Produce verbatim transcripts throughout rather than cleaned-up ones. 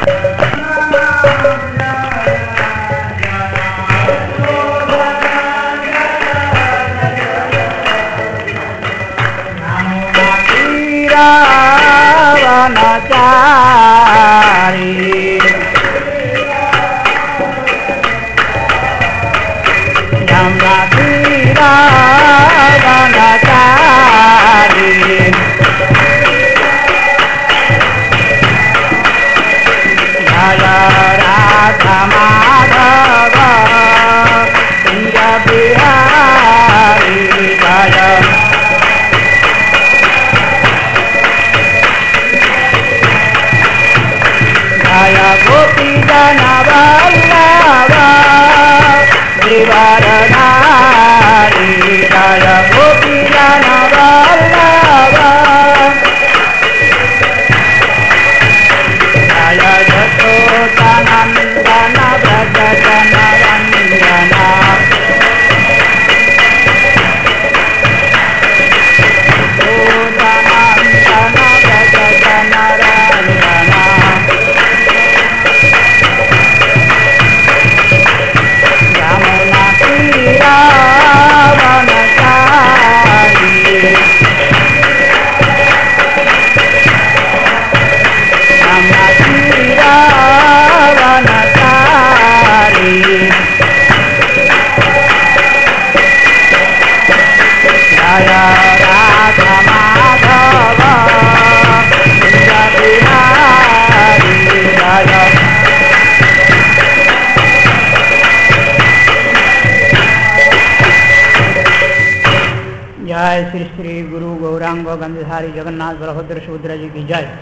जय श्री श्री गुरु गौरांग गंधधारी जगन्नाथ बलभद्र सुभद्रा जी की जय।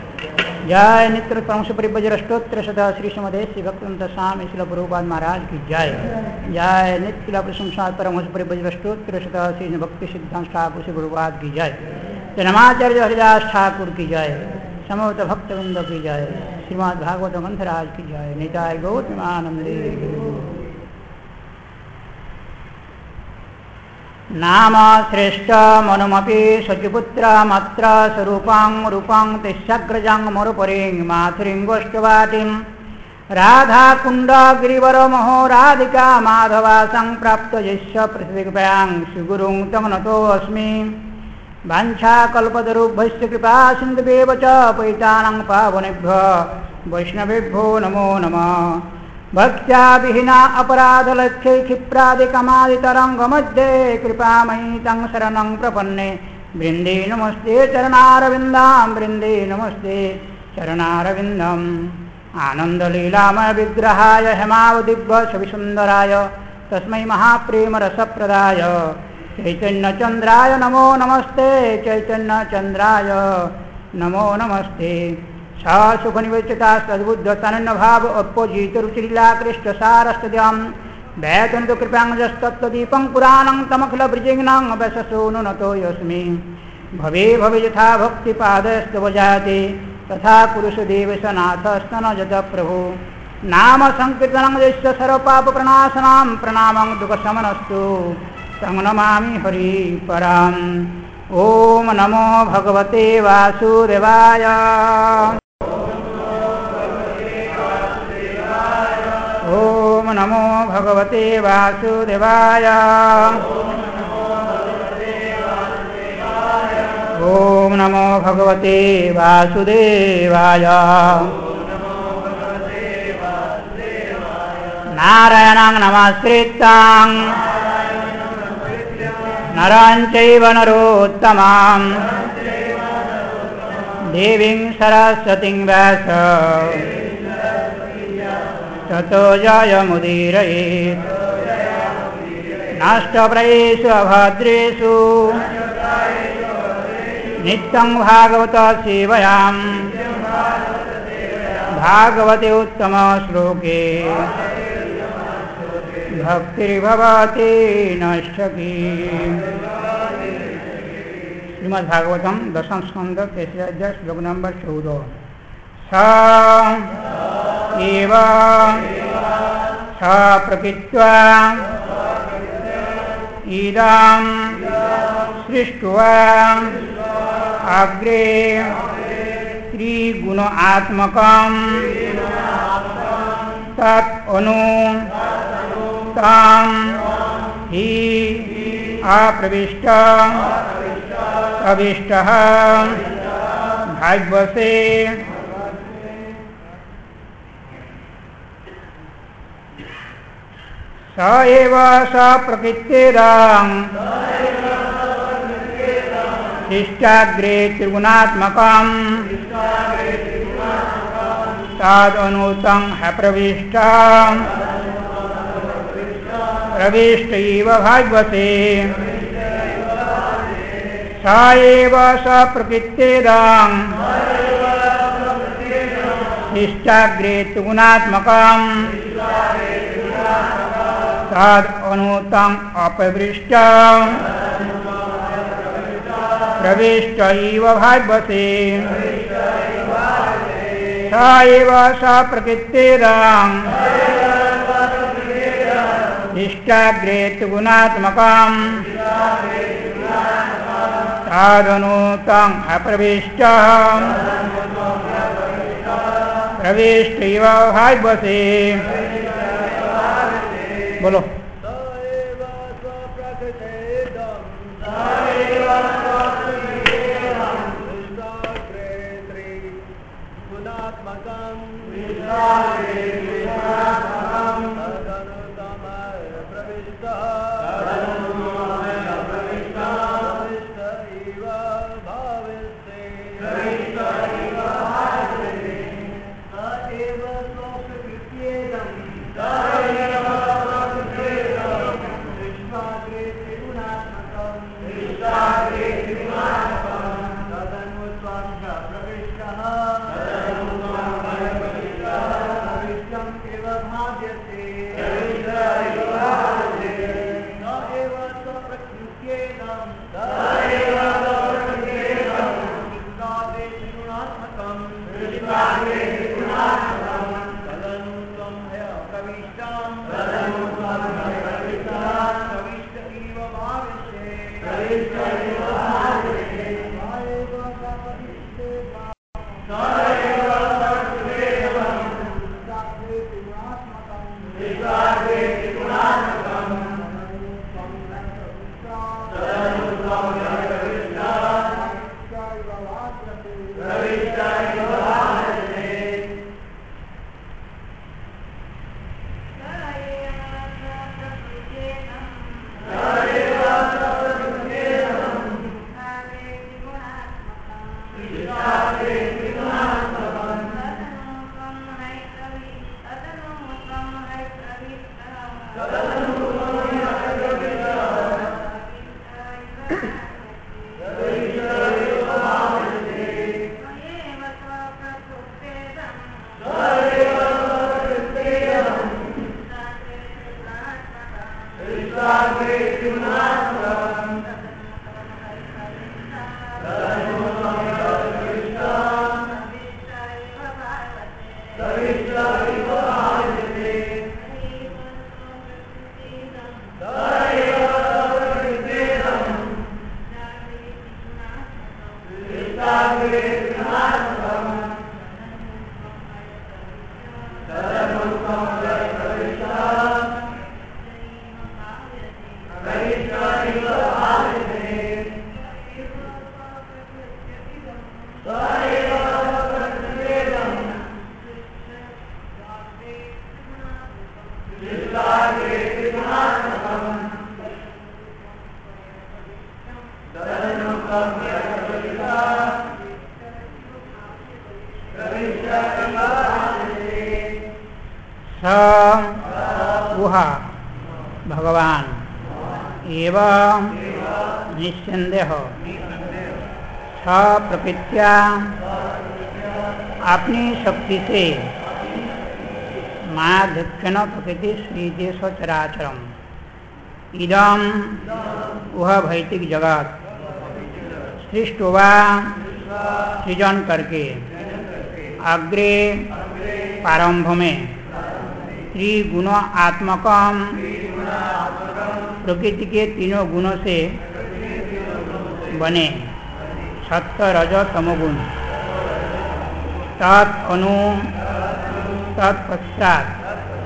जय नित्य परमश परिभजर अष्टोत्तर सदा श्री समदे श्री भक्तवंत स्वामी श्रील प्रभुपाद महाराज की जय। जय नित्य प्रशंसा परमश परिभजर अष्टोत्तर सदा श्री भक्ति सिद्धांत ठाकुर श्री प्रभुपाद की जय। जन्माचार्य हरिदास ठाकुर की जय। समस्त भक्तवृंद की जय। श्रीमद् भागवत ग्रंथराज की जय। निताय गौतमानंदे। नाम श्रेष्ठ मनुमपि शचिपुत्र मात्र स्वरूपां रूपां तिस्सग्रजां मरुपरिं माथुरिंगोष्ठवाटिं राधा कुंड गिरिवर महो राधिका माधवा संप्राप्त यस्य पृथ्वीकृपां श्रीगुरुं तं नतोऽस्मि। वाञ्छाकल्पतरुभ्यश्च कृपा सिन्धुभ्येव च पतितानां पावनेभ्यो वैष्णवेभ्यो नमो नमः। भक्त्या विहीना अपराधलक्ष्यै क्षिप्रादिकमादितरङ्गमध्ये कृपामयी तं शरणं प्रपन्ने वृन्दे नमस्ते चरणारविन्दां वृन्दे नमस्ते चरणारविन्दम्। आनन्दलीलामय विग्रहाय हेमावदिव्य छविसुन्दराय तस्मै महाप्रेमरसप्रदाय चैतन्यचन्द्राय नमो नमस्ते चैतन्यचन्द्राय नमो नमस्ते। सा सुखनिवेचिता सद्बुद्धतनन्न भाव अपोजित रुचिलीला कृष्णसारस्तद्यां वैकुण्ठ कृपांजस्तत्त्वदीपं पुराणं तमखिल ब्रजेग्नां वैशसो नतो यस्मि। भवे भवे यथा भक्तिपादस्तव जायते तथा कुरुषु देवसनाथस्तन जत प्रभु। नाम संकीर्तनं यस्य सर्वपापप्रणाशनां प्रणामं दुःखशमनस्तु तं नमामि हरि पराम्। ओम नमो भगवते वासुदेवाय। ओम नमो भगवते वासुदेवाय। ओम नमो भगवते वासुदेवाय। नारायणं नमस्कृत्य नरं चैव नरोत्तमं देवीं सरस्वतीं व्यास ततो जयमुदीरयेत्। नष्टप्रायेषु अभद्रेषु नित्यं भागवत सेवयां भागवते उत्तमश्लोके भक्तिर्भवति नष्टकी। श्रीमद्भागवतम दशम स्कंद तीसरे अध्याय श्लोक नंबर चौदह। स एव स प्रकृत्वा इदं सृष्ट्वा अग्रे त्रिगुणात्मकं तत् अनु तम ही अप्रविष्ट प्रविष्टः भाग्यसे स एव स प्रकृतिरं शिष्टाग्रे त्रिगुणात्मकं तदनुतं प्रविष्टं प्रविष्ट इव भाग्यसे स एव स प्रकृतिरं शिष्टाग्रे त्रिगुणात्मकं तदनुतं अपविष्टं प्रविष्ट इव भाग्यसे स एव स प्रकृतिरं शिष्टाग्रे त्रिगुणात्मकं तदनुतं अप्रविष्टं प्रविष्ट इव भाग्यसे। बोलो भगवान एवं निस्संदेह स प्रकृत्या अपनी शक्ति से मायाध्यक्षण प्रकृति श्रीदेश चराचरम इदम वह भौतिक जगत सृष्टवा सृजन करके अग्रे प्रारंभ में त्रिगुण आत्मकम प्रकृति के तीनों गुणों से बने सत्य रज तमोगुण तत् अनु तत्पश्चात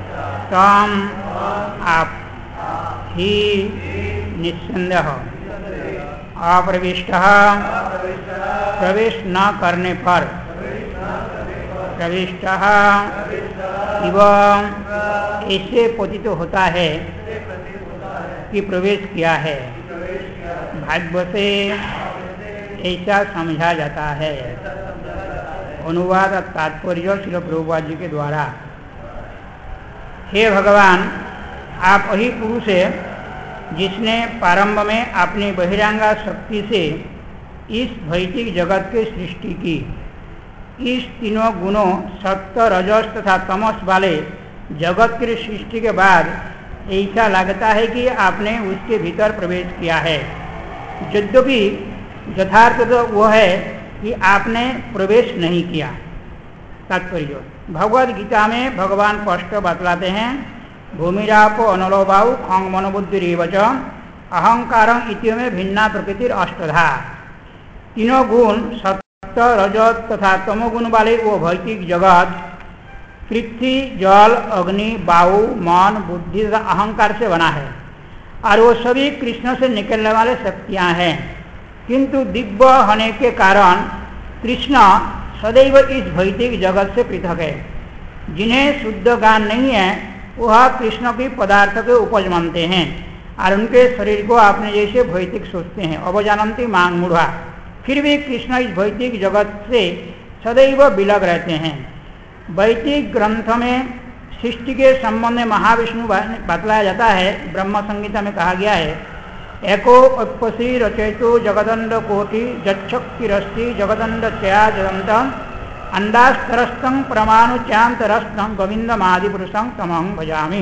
तम आप ही निस्संदेह अप्रविष्ट प्रवेश न करने पर प्रविष्ट इव ऐसे प्रतीत होता है कि प्रवेश किया है, भाग्य से ऐसा समझा जाता है। अनुवाद तात्पर्य श्रील प्रभुपाद जी के द्वारा। हे भगवान, आप वही पुरुष है जिसने प्रारंभ में अपनी बहिरंगा शक्ति से इस भौतिक जगत की सृष्टि की। इस तीनों गुणों सत्य, रजस तथा तमस वाले जगत की सृष्टि के बाद ऐसा लगता है कि आपने उसके भीतर प्रवेश किया है, यद्यपि यथार्थ तो वह है कि आपने प्रवेश नहीं किया। तात्पर्य, भगवद गीता में भगवान स्पष्ट बतलाते हैं, भूमिरापो अनलोभाव खंग मनोबुद्धि रेवच अहंकारं इत्य भिन्ना प्रकृतिर अष्टधा। तीनों गुण सत्य, रजत तथा तमोगुण वाले वो भौतिक जगत पृथ्वी, जल, अग्नि, वायु, मन, बुद्धि तथा अहंकार से बना है और वो सभी कृष्ण से निकलने वाले शक्तियां हैं। किंतु दिव्य होने के कारण कृष्ण सदैव इस भौतिक जगत से पृथक है। जिन्हें शुद्ध ज्ञान नहीं है वह कृष्ण की पदार्थ के उपज मानते हैं और उनके शरीर को अपने जैसे भौतिक सोचते हैं। अवजानंती मांग मूढ़ा, फिर भी कृष्ण इस भौतिक जगत से सदैव विलग रहते हैं। वैदिक ग्रंथ में सृष्टि के संबंध में महाविष्णु बतलाया जाता है। ब्रह्म संहिता में कहा गया है, एको अपसी रचयितु जगदंड कोटि जक्षक्तिरस्ति जगदंड चयाजंत अंडास्तरस्तं परमाणु चांतरस्तं गोविंदमादि पुरुषं तमहं भजामि।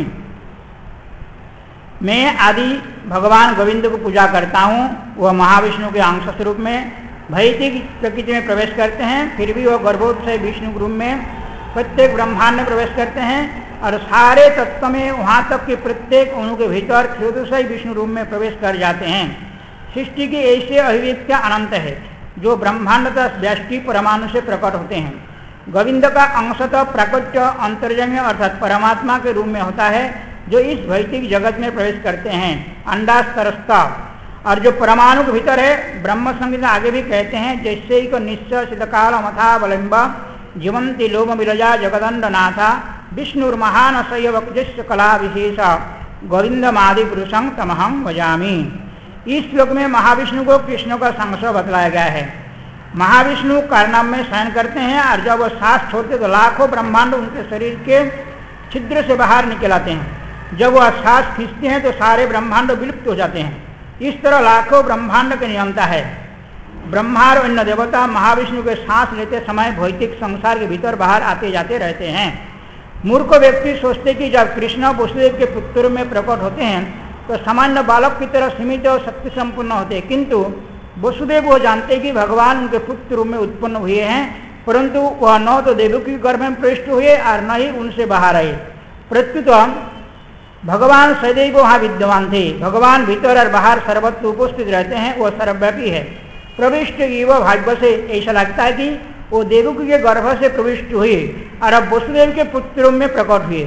मैं आदि भगवान गोविंद को पूजा करता हूँ। वह महाविष्णु के अंश स्वरूप में भौतिक प्रकृति में प्रवेश करते हैं, फिर भी वह गर्भोत्सव विष्णु रूप में प्रत्येक ब्रह्मांड में प्रवेश करते हैं और सारे तत्व में वहाँ तक कि प्रत्येक अणु के भीतर क्षुद्रशय विष्णु रूप में प्रवेश कर जाते हैं। सृष्टि की ऐसे अभिव्यक्तियाँ अनंत है जो ब्रह्मांड तथा व्यष्टि परमाणु से प्रकट होते हैं। गोविंद का अंशतः प्राकट्य अंतर्जन्य अर्थात परमात्मा के रूप में होता है जो इस भौतिक जगत में प्रवेश करते हैं। अंडास्तरस्ता और जो परमाणु के भीतर है, ब्रह्म संहिता आगे भी कहते हैं, जैसे ही को निश्चय सिद्धकाल मथा बलिम्ब जीवंती लोम विरजा जगदंड नाथा विष्णुर्महान शैवक्ष कला विशेष गोविंदमादि पुरुषं तमहं भजामि। इस श्लोक में महाविष्णु को कृष्ण का संशय बतलाया गया है। महाविष्णु कारनाम में शयन करते हैं और जब वो सांस छोड़ते तो लाखों ब्रह्मांड उनके शरीर के छिद्र से बाहर निकल आते हैं। जब वह सांस खींचते हैं तो सारे ब्रह्मांड विलुप्त हो जाते हैं। इस तरह लाखों ब्रह्मांड के नियंता है। ब्रह्मा और अन्य देवता महाविष्णु के सांस लेते समय भौतिक संसार के भीतर बाहर आते जाते रहते हैं। मूर्ख व्यक्ति सोचते कि जब कृष्ण वसुदेव के पुत्र में प्रकट होते हैं तो सामान्य बालक की तरह सीमित और शक्ति संपन्न होते हैं, किंतु वसुदेव वो जानते कि भगवान उनके पुत्र रूप में उत्पन्न हुए हैं, परंतु वह न तो देवकी के गर्भ में प्रविष्ट हुए और न ही उनसे बाहर आए। प्रत्युत भगवान सदैव वहाँ विद्यमान थे। भगवान भीतर और बाहर सर्वत्र उपस्थित रहते हैं, वह सर्वव्यापी है। प्रविष्ट युवा भाग्य से ऐसा लगता है कि वो देवकी के गर्भ से प्रविष्ट हुए और अब वसुदेव के पुत्र में प्रकट हुए।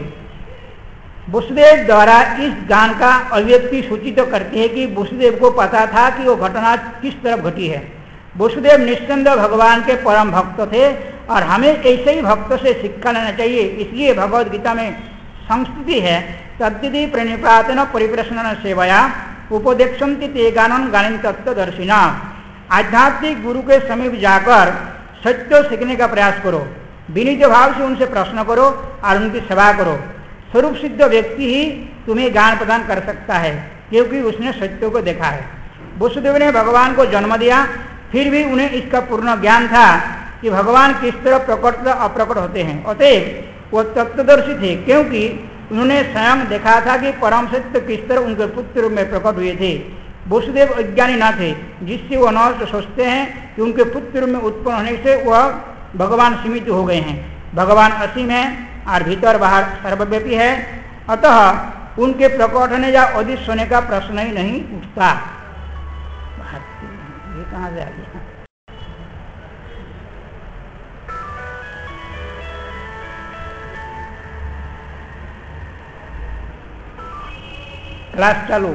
वसुदेव द्वारा इस ज्ञान का अभिव्यक्ति सूचित तो करती है कि वसुदेव को पता था कि वो घटना किस तरफ घटी है। वसुदेव निस्संदेह भगवान के परम भक्त थे और हमें ऐसे ही भक्त से शिक्षा लेना चाहिए। इसलिए भगवद गीता में संस्कृति है, तद्दिति प्रणिपातन परिप्रश्न सेवया उपदेक्षन्ति ते गानन गानिन तत्वदर्शिना। आध्यात्मिक गुरु के समीप जाकर सत्य सीखने का प्रयास करो, विनीत भाव से उनसे प्रश्न करो और उनकी सेवा करो। स्वरूप सिद्ध व्यक्ति ही तुम्हें ज्ञान प्रदान कर सकता है, क्योंकि उसने सत्य को देखा है। वसुदेव ने भगवान को जन्म दिया, फिर भी उन्हें इसका पूर्ण ज्ञान था कि भगवान किस तरह प्रकट तथा अप्रकट होते हैं। अतएव वो तत्वदर्शी थे, क्योंकि उन्होंने स्वयं देखा था कि परम सत्य किस तरह उनके पुत्र में प्रकट हुए थे। वसुदेव अज्ञानी न थे, जिससे वह न सोचते हैं कि उनके पुत्र में उत्पन्न होने से वह भगवान सीमित हो गए हैं। भगवान असीम है और भीतर बाहर सर्वव्यापी है, अतः उनके प्रकट होने या अदृश्य होने का प्रश्न ही नहीं उठता। ये कहाँ से आ गया? क्लास चालू।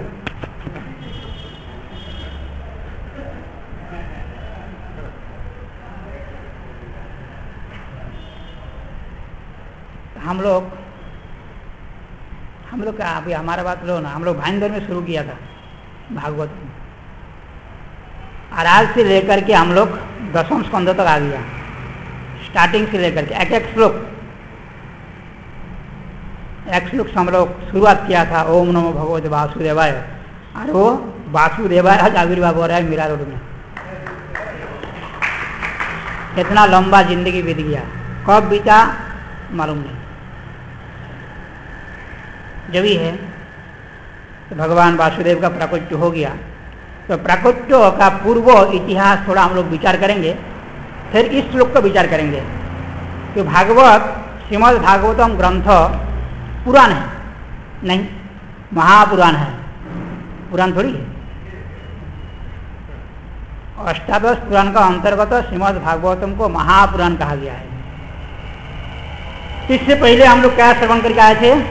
हम लोग हम लोग का अभी हमारा बात लो ना, हम लोग भाईंदर में शुरू किया था भागवत में, और आज से लेकर के हम लोग दसम स्कंद तक आ गया। स्टार्टिंग से लेकर के एक एक श्लोक एक श्लोक से हम लोग शुरुआत किया था, ओम नमो भगवते वासुदेवाय, और वो वासुदेवाय आज आविर्भाव हो रहा है मीरा रोड में। कितना लंबा जिंदगी बीत गया, कब बीता मालूम नहीं। जब ही है तो भगवान वासुदेव का प्राकट्य हो गया, तो प्राकट्य का पूर्व इतिहास थोड़ा हम लोग विचार करेंगे, फिर इस श्लोक का विचार करेंगे कि भागवत श्रीमद् भागवतम ग्रंथ पुराण है नहीं, महापुराण है, पुराण थोड़ी है। अष्टादश पुराण का अंतर्गत श्रीमद् भागवतम को महापुराण कहा गया है। इससे पहले हम लोग क्या श्रवण करके आए थे,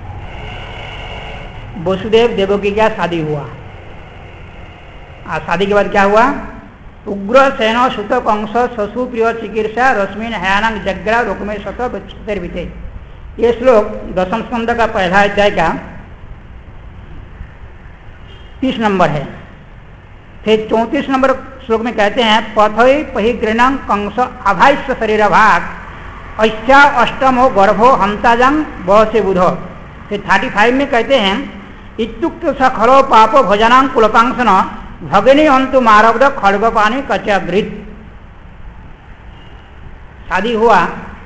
वसुदेव देवकी क्या शादी हुआ, आज शादी के बाद क्या हुआ, उग्र सेनो सुत कंस शशु प्रिय चिकीर्षा रश्मिन हयानंग जग्रा रुक्मे शत बच्चे। ये श्लोक दसम स्कंद का पहला अध्याय का तीस नंबर है। फिर चौंतीस नंबर श्लोक में कहते हैं पथई पहिग्रहण कंस अभाष्य शरीर भाग ऐसा अष्टमो गर्भो हमताजंग बसे बुध। फिर थर्टी फाइव में कहते हैं इत्युक्त सखलो पापो भोजनांग कुलपांसन भगिनी अंतु मारब्ध खड़गपानी कचागृत। शादी हुआ,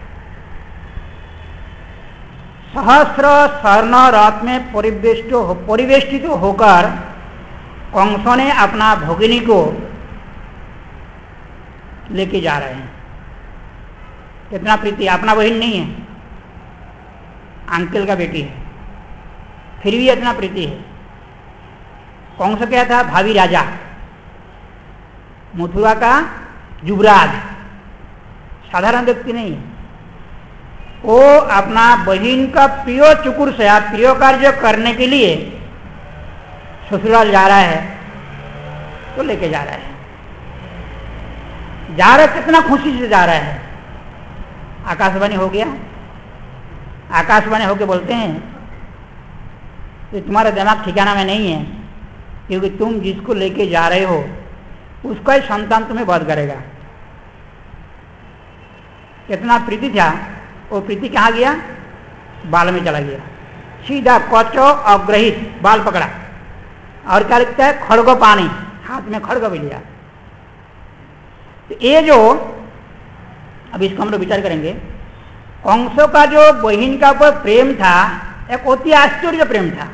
सहस्र स्वर्ण रथ में परिवेष्ट हो, परिवेष्टित हो होकर कंस ने अपना भगिनी को लेके जा रहे हैं। कितना प्रीति, अपना बहन नहीं है, अंकल का बेटी है, फिर भी इतना प्रीति है। कंस क्या था, भावी राजा, मथुरा का युवराज, साधारण व्यक्ति नहीं है। वो अपना बहन का प्रिय चुकुर से प्रिय कार्य करने के लिए ससुराल जा रहा है, तो लेके जा रहा है। जा रहा है कितना खुशी से जा रहा है। आकाशवाणी हो गया, आकाशवाणी होके बोलते हैं कि तुम्हारा दिमाग ठिकाना में नहीं है, क्योंकि तुम जिसको लेके जा रहे हो उसका ही संतान तुम्हें वध करेगा। कितना प्रीति था, वो प्रीति कहाँ गया, बाल में चला गया, सीधा कचो अग्रहित बाल पकड़ा, और क्या लिखता है खड़ग पानी, हाथ में खड़ग भी लिया। तो ये जो अब इसको हम लोग विचार करेंगे, कंसों का जो बहन का ऊपर प्रेम था एक अति आश्चर्य प्रेम था,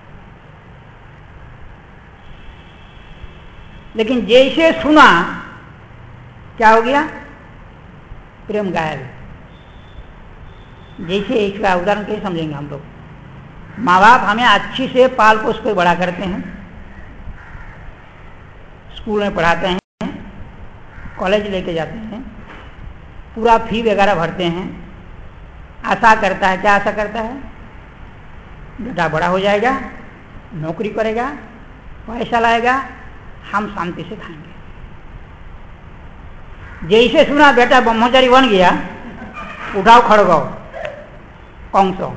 लेकिन जैसे सुना क्या हो गया, प्रेम गायब। जैसे इसका उदाहरण कैसे समझेंगे हम लोग, माँ बाप हमें अच्छी से पाल पोस कर बड़ा करते हैं, स्कूल में पढ़ाते हैं, कॉलेज लेके जाते हैं, पूरा फी वगैरह भरते हैं, आशा करता है, क्या आशा करता है, बेटा बड़ा हो जाएगा, नौकरी करेगा, पैसा लाएगा, हम शांति से खाएंगे। जैसे सुना बेटा ब्रह्मचारी बन गया, उठाओ खड़गाओ कंसो,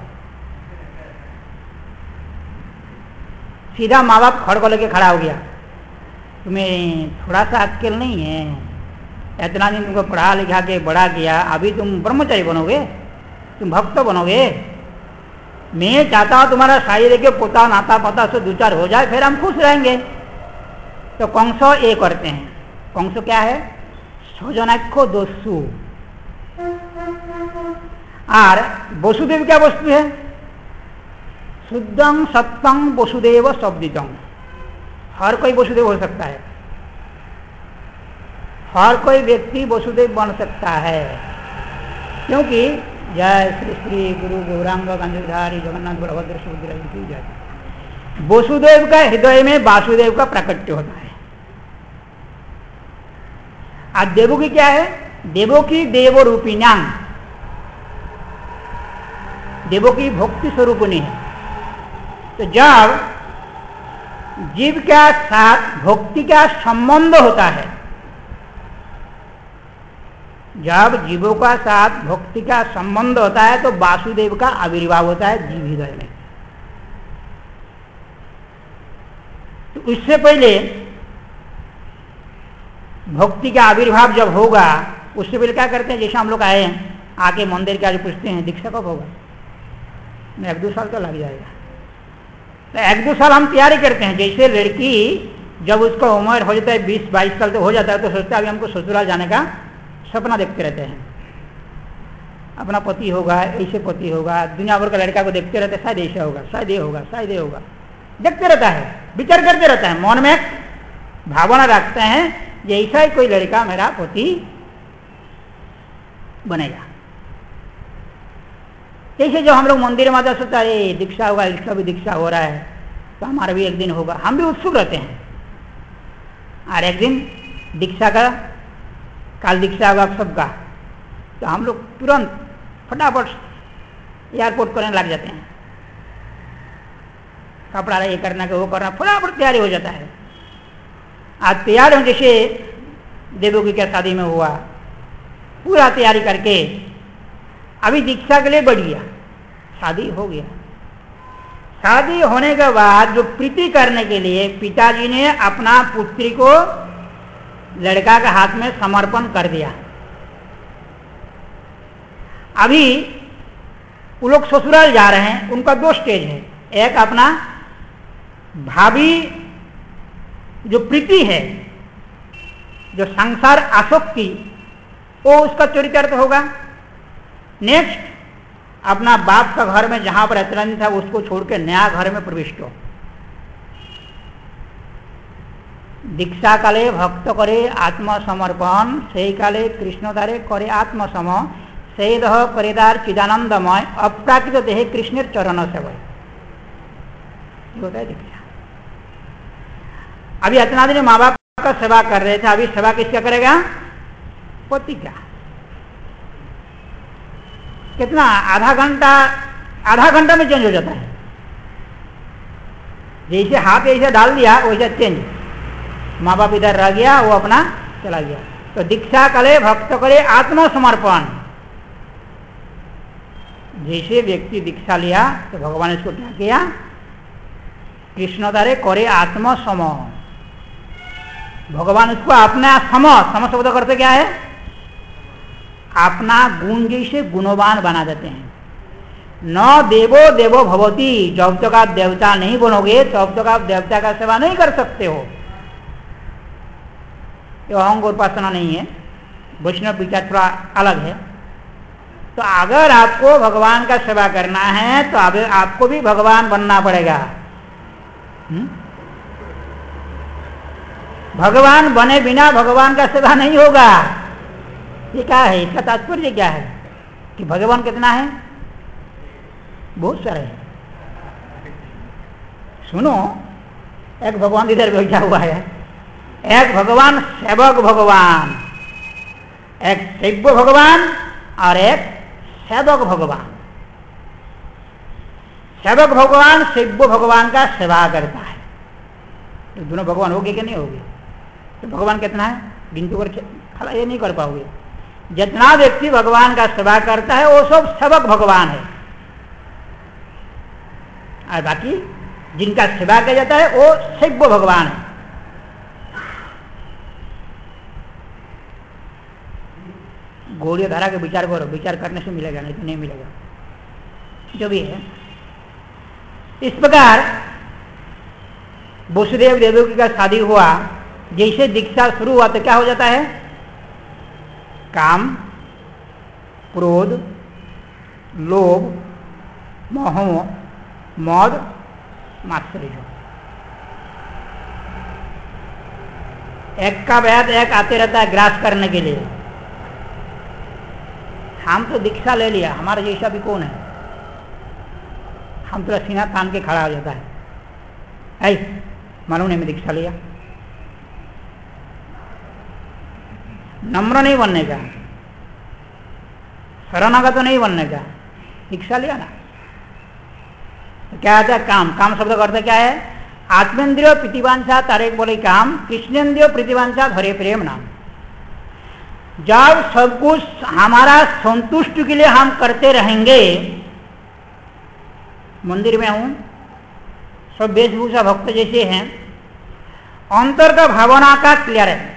सीधा माँ बाप खड़गो लेके खड़ा हो गया। तुम्हें थोड़ा सा अक्ल नहीं है, इतना दिन तुमको पढ़ा लिखा के बड़ा किया, अभी तुम ब्रह्मचारी बनोगे, तुम भक्त बनोगे। मैं चाहता हूं तुम्हारा शादी लेके पोता नाता पता से दो चार हो जाए, फिर हम खुश रहेंगे। तो कंसो ये करते हैं। कंसो क्या है, स्वजनाख्यो दोषु। और वसुदेव क्या वस्तु है, शुद्धं सत्यं वसुदेव शब्दितं। हर कोई वसुदेव हो सकता है, हर कोई व्यक्ति वसुदेव बन सकता है, क्योंकि जय श्री श्री गुरु गौरांग गंधधारी जगन्नाथ बलभद्र सुभद्रा की जय। वसुदेव का हृदय में वासुदेव का प्राकट्य होता है। आज देवकी क्या है, देवकी देव रूपिण्यां, देवकी भक्ति स्वरूपिणी है। तो जब जीव के साथ भक्ति का संबंध होता है। जब जीवों का साथ भक्ति का संबंध होता है तो वासुदेव का आविर्भाव होता है जीव हृदय में। तो इससे पहले भक्ति का आविर्भाव जब होगा, उससे पहले क्या करते हैं, जैसे हम लोग आए हैं, आके मंदिर के आगे पूछते हैं दीक्षा कब होगा, एक दो साल तो लग जाएगा। तो एक दो साल हम तैयारी करते हैं। जैसे लड़की जब उसका उम्र हो जाता है बीस बाईस साल तो हो जाता है, तो सोचता है अभी हमको ससुराल जाने का सपना देखते रहते हैं, अपना पति होगा, ऐसे पति होगा, दुनिया भर का लड़का को देखते रहते हैं, शायद ऐसा होगा, शायद ये होगा, शायद ये होगा, देखते रहता है, विचार करते रहता है, मन में एक भावना रखते हैं कि ऐसा ही कोई लड़का मेरा पति बनेगा। ऐसे जो हम लोग मंदिर में सोचता है दीक्षा होगा, इसका भी दीक्षा हो रहा है तो हमारा भी एक दिन होगा, हम भी उत्सुक रहते हैं। और एक दिन दीक्षा का काल दीक्षा होगा सबका, तो हम लोग तुरंत फटाफट एयरपोर्ट करने लग जाते हैं, कपड़ा ये करना के वो करना, फटाफट तैयारी हो जाता है। आज तैयार हो, जैसे देवोगी के शादी में हुआ, पूरा तैयारी करके अभी दीक्षा के लिए बढ़ गया, शादी हो गया। शादी होने के बाद जो प्रीति करने के लिए पिताजी ने अपना पुत्री को लड़का के हाथ में समर्पण कर दिया। अभी वो लोग ससुराल जा रहे हैं, उनका दो स्टेज है। एक अपना भाभी जो प्रीति है, जो संसार आसक्ति, वो उसका चरितार्थ होगा। नेक्स्ट अपना बाप का घर में जहां पर अतरंग था उसको छोड़ के नया घर में प्रविष्ट हो। दीक्षा काले भक्त करे आत्मसमर्पण, से काले कृष्ण तारे करे आत्मसम, से दह परिदार चिदानंदमय, अप्राकृत देहे कृष्ण चरण सेवय, होता है दीक्षा। अभी इतना दिन माँ बाप का सेवा कर रहे थे, अभी सेवा किसका करेगा, पति का। कितना, आधा घंटा आधा घंटा में चेंज हो जाता है। जैसे हाथ ऐसे डाल दिया वैसे चेंज, माँ बाप इधर रह गया, वो अपना चला गया। तो दीक्षा करे भक्त करे आत्मसमर्पण, जैसे व्यक्ति दीक्षा लिया तो भगवान इसको क्या किया, कृष्ण तारे करे आत्मसम, भगवान उसको अपना सम, सम शब्द करते क्या है, अपना गुण जैसे गुणवान बना देते हैं। न देवो देवो भवती, जब तक आप देवता नहीं बनोगे तब तक आप देवता का सेवा नहीं कर सकते हो। ये अहंग उपासना नहीं है, वैष्णव विचार थोड़ा अलग है। तो अगर आपको भगवान का सेवा करना है तो अब आपको भी भगवान बनना पड़ेगा। हुँ? भगवान बने बिना भगवान का सेवा नहीं होगा। ये क्या है, इसका तात्पर्य क्या है कि भगवान कितना है, बहुत सारे हैं। सुनो, एक भगवान इधर बैठा हुआ है, एक भगवान सेवक भगवान, एक सेव्य भगवान और एक सेवक भगवान। सेवक भगवान सेव्य भगवान का सेवा करता है। तो दोनों भगवान होगे कि नहीं होगे, तो भगवान कितना है गिनती कर खला ये नहीं कर पाओगे। जितना व्यक्ति भगवान का सेवा करता है वो सब सेवक भगवान है, और बाकी जिनका सेवा किया जाता है वो सेव्य भगवान है। गौड़ीय धारा के विचार करो, विचार करने से मिलेगा, नहीं तो नहीं मिलेगा। जो भी है, इस प्रकार वसुदेव देवकी का शादी हुआ। जैसे दीक्षा शुरू हुआ तो क्या हो जाता है, काम, क्रोध, लोभ, मोह, मद, मात्सर्य, एक का बाद एक आते रहता है ग्रास करने के लिए। हम तो दीक्षा ले लिया, हमारा जैसा भी कौन है, हम तो सीना तान के खड़ा हो जाता है, ऐ मालूम नहीं मैं दीक्षा लिया। नम्र नहीं बनने का, शरणागत तो नहीं बनने का, दीक्षा लिया ना। तो क्या आता है, काम, काम शब्द का अर्थ क्या है, आत्मेंद्रिय प्रीतिवांछा तारे बोले काम, कृष्णेंद्रिय प्रीतिवांछा हरे प्रेम नाम। जब सब कुछ हमारा संतुष्ट के लिए हम करते रहेंगे, मंदिर में हूं, सब वेशभूषा भक्त जैसे हैं, अंतर का भावना का क्लियर है,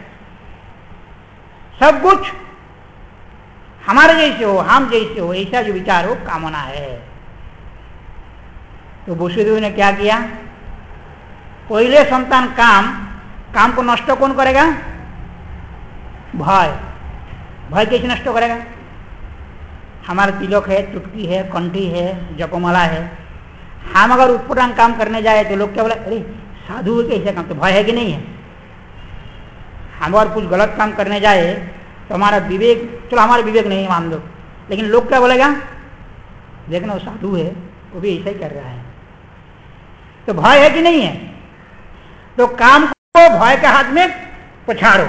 सब कुछ हमारे जैसे हो, हम जैसे हो, ऐसा जो विचार हो, कामना है। तो वसुदेव ने क्या किया? पहले संतान काम, काम को नष्ट कौन करेगा? भय। भय कैसे नष्ट करेगा? हमारा तिलक है, चुटकी है, कंठी है, जपमाला है, हम अगर उत्पटांग काम करने जाए तो लोग क्या बोले, अरे साधु के ऐसा काम, तो भय है कि नहीं है? हम अगर कुछ गलत काम करने जाए तो हमारा विवेक, चलो हमारा विवेक नहीं मान दो, लेकिन लोग क्या बोलेगा, देखना वो साधु है, वो भी ऐसा ही कर रहा है, तो भय है कि नहीं है? तो काम को भय के हाथ में पछाड़ो।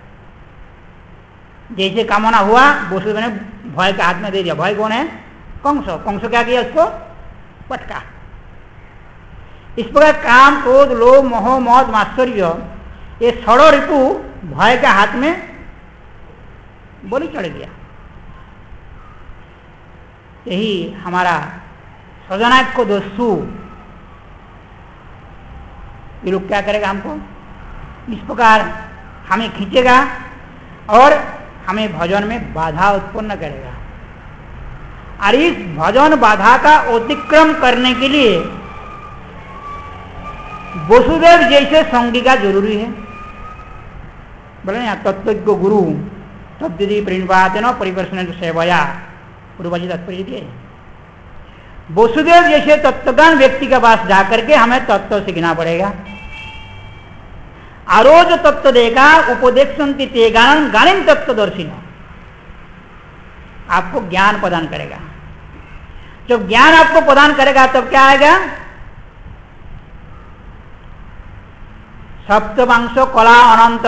जैसे कामना हुआ, वसुदेव ने भय के हाथ में दे दिया। भय कौन है? कंस। कंस क्या किया? उसको पटका। इस प्रकार काम, क्रोध, लोभ, मोह, मद, मात्सर्य, ये षड़ो रिपु भय के हाथ में बलि चढ़ गया। यही हमारा सजनायक को दोस्तु, ये लोग क्या करेगा? हमको इस प्रकार हमें खींचेगा और हमें भजन में बाधा उत्पन्न करेगा। और इस भजन बाधा का अतिक्रम करने के लिए वसुदेव जैसे संगी का जरूरी है। बोले ना, तत्व गुरु तद्विधि प्रणिपातन परिवर्तन सेवया, गुरुबाजी तात्पर्य दिए। वसुदेव जैसे तत्वज्ञान व्यक्ति के पास जाकर के हमें तत्व सीखना पड़ेगा। आरोज तत्व देगा उपदेक्षन्ति ते गानन गानिन तत्वदर्शिनो, आपको ज्ञान प्रदान करेगा। जब ज्ञान आपको प्रदान करेगा तब क्या आएगा? सप्तमांश कला अनंत,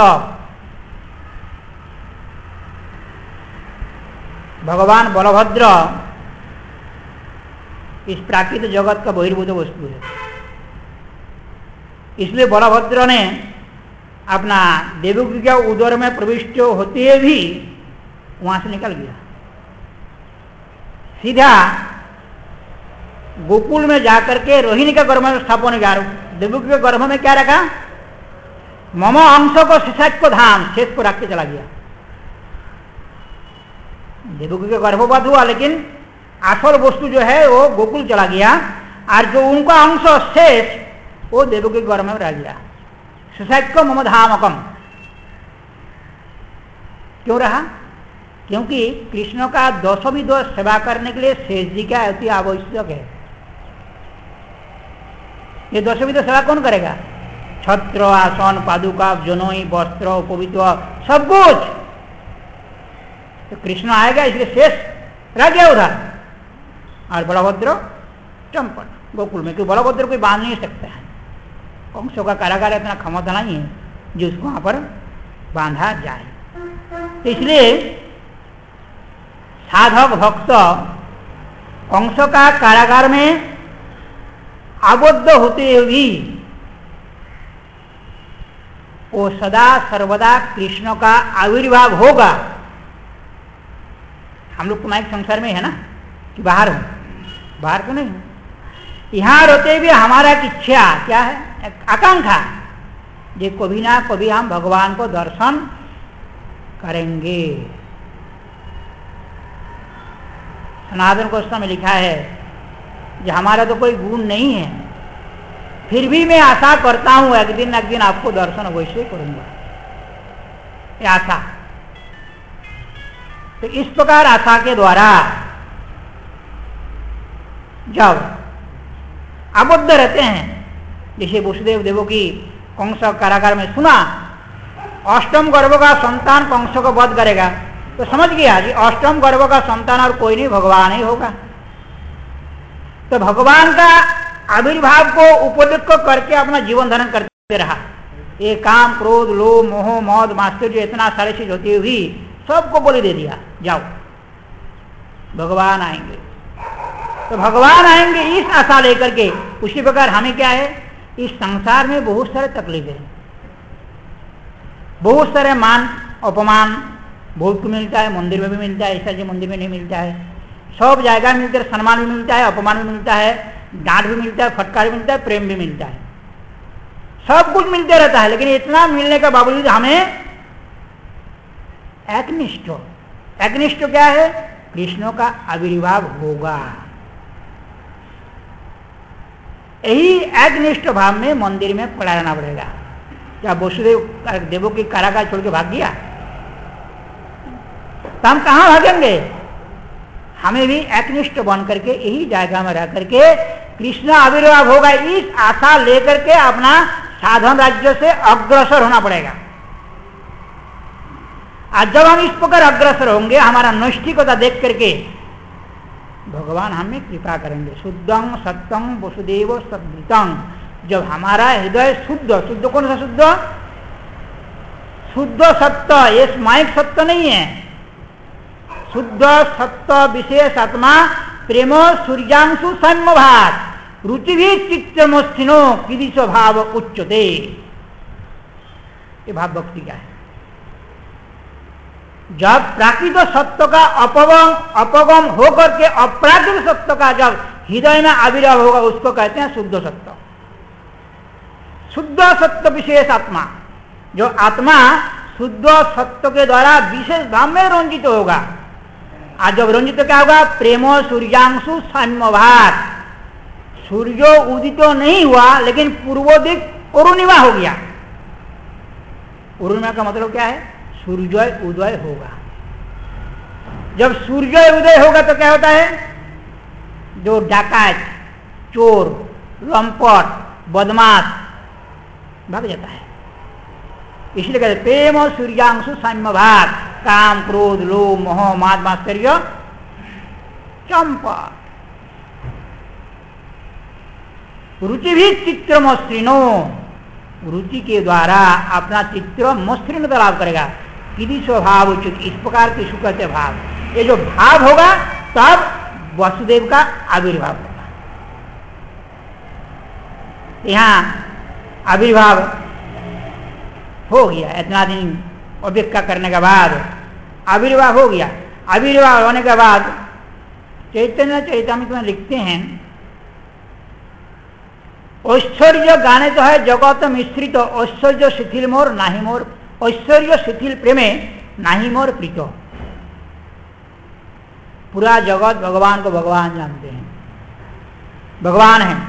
भगवान बलभद्र इस प्राकृतिक जगत का बहिर्भूत वस्तु है। इसलिए बलभद्र ने अपना देवकी के उदर में प्रविष्ट होते भी वहां से निकल गया, सीधा गोकुल में जाकर के रोहिणी के गर्भ में स्थापन किया। देवकी के गर्भ में क्या रखा? मम अंश को शिशाच को धाम, शेष को रख के चला गया। देवकी के गर्भवत हुआ, लेकिन असल वस्तु जो है वो गोकुल चला गया, और जो उनका अंश शेष वो देवकी के गर्भ में रह गया। शिशाच को मम धामकम क्यों रहा? क्योंकि कृष्ण का दशमी दोष सेवा करने के लिए शेष जी का अति आवश्यक है। ये दशमी दोष सेवा कौन करेगा? छत्र, आसन, पादुका, जनोई, वस्त्र, उपवित्व, सब कुछ तो कृष्ण आएगा, इसलिए शेष रह गया उधर। और बलभद्र चंपट गोकुल में, क्योंकि बलभद्र कोई बांध नहीं सकता है। कंसों का कारागार इतना क्षमता नहीं है जो उसको वहां पर बांधा जाए। तो इसलिए साधक भक्त कंस का कारागार में आबद्ध होते हुए भी वो सदा सर्वदा कृष्ण का आविर्भाव होगा। हम लोग तुम्हारे संसार में है ना, कि बाहर हो? बाहर तो नहीं हो। यहां रहते भी हमारा इच्छा क्या है? आकांक्षा, ये कभी ना कभी हम भगवान को दर्शन करेंगे। सनातन गोस्वामी में लिखा है जो हमारा तो कोई गुण नहीं है, फिर भी मैं आशा करता हूं एक दिन एक दिन आपको दर्शन अवश्य करूंगा, ये आशा। तो इस प्रकार आशा के द्वारा जब आबद्ध रहते हैं, जैसे वसुदेव देवो की कंस कारागार में सुना अष्टम गर्भ का संतान कंस को वध करेगा, तो समझ गया कि अष्टम गर्भ का संतान और कोई नहीं, भगवान ही होगा। तो भगवान का आविर्भाव को उपलक्ष्य को करके अपना जीवन धारण करते रहा। ये काम, क्रोध, लोभ, मोह, मद, मात्सर्य, इतना सारी चीज होती हुई सबको बोली दे दिया, जाओ भगवान आएंगे। तो भगवान आएंगे इस आशा लेकर के, उसी प्रकार हमें क्या है? इस संसार में बहुत सारे तकलीफें हैं, बहुत सारे मान अपमान बहुत मिलता है, मंदिर में भी मिलता है, ऐसा जो मंदिर में नहीं मिलता है, सब जगह मिलता है, सम्मान भी मिलता है, अपमान भी मिलता है, डांट भी मिलता है, फटकार भी मिलता है, प्रेम भी मिलता है, सब कुछ मिलते रहता है। लेकिन इतना मिलने के बावजूद हमें एकनिष्ठ एकनिष्ठ क्या है? कृष्ण का आविर्भाव होगा। यही एकनिष्ठ भाव में मंदिर में पड़ा रहना पड़ेगा। क्या वसुदेव देवों की कारागार छोड़ के भाग गया? तो हम कहां भागेंगे? हमें भी एकनिष्ठ बन करके यही जगह में रह करके कृष्ण आविर्भाव होगा, इस आशा लेकर के अपना साधन राज्य से अग्रसर होना पड़ेगा। आज जब हम इस प्रकार अग्रसर होंगे, हमारा नैष्ठिकता देख करके भगवान हमें कृपा करेंगे। शुद्धं सत्यं वसुदेव सद्वृतं, जब हमारा हृदय शुद्ध, शुद्ध कौन सा शुद्ध? शुद्ध सत्य, ये माइक सत्य नहीं है, शुद्ध सत्य विशेष आत्मा प्रेम सूर्यांशु सम्यभात रुचि भी चित्तमस्थिनो किदिश भाव उच्चते। ये भाव भक्ति का है। जब प्राकृत सत्य का अपगम अपगम होकर के अप्राकृत सत्य का जब हृदय में आविर्भाव होगा, उसको कहते हैं शुद्ध सत्य। शुद्ध सत्य विशेष आत्मा, जो आत्मा शुद्ध सत्य के द्वारा विशेष भाव में रंजित होगा। आज जब रंजित क्या होगा? प्रेमो सूर्यांशु साम्यभात, सूर्य उदित तो नहीं हुआ लेकिन पूर्व दिक अरुणिमा हो गया। अरुणिमा का मतलब क्या है? सूर्योदय उदय होगा। जब सूर्योदय उदय होगा तो क्या होता है? जो डाकात, चोर, लंपट, बदमाश भाग जाता है। इसलिए कहते प्रेम और सूर्यांशु साम्यभात, काम क्रोध लोभ मोह माद मात्सर्य चंपा रुचि भी चित्र मस्त्रिनो, रुचि के द्वारा अपना चित्र मस्त्रिणता लाभ करेगा। किसी स्वभाव उचित, इस प्रकार के सुखते भाव, ये जो भाव होगा तब वसुदेव का आविर्भाव होगा। यहाँ आविर्भाव हो गया, इतना दिन अपेक्षा करने के बाद आविर्भाव हो गया। आविर्भाव होने के बाद चैतन्य चरितामृत में लिखते हैं, ऐश्वर्य गाने तो है जगत मिश्रित, ऐश्वर्य शिथिल मोर नाही मोर, ऐश्वर्य शिथिल प्रेमे नाही मोर प्रीतो। पूरा जगत भगवान को भगवान जानते हैं, भगवान है,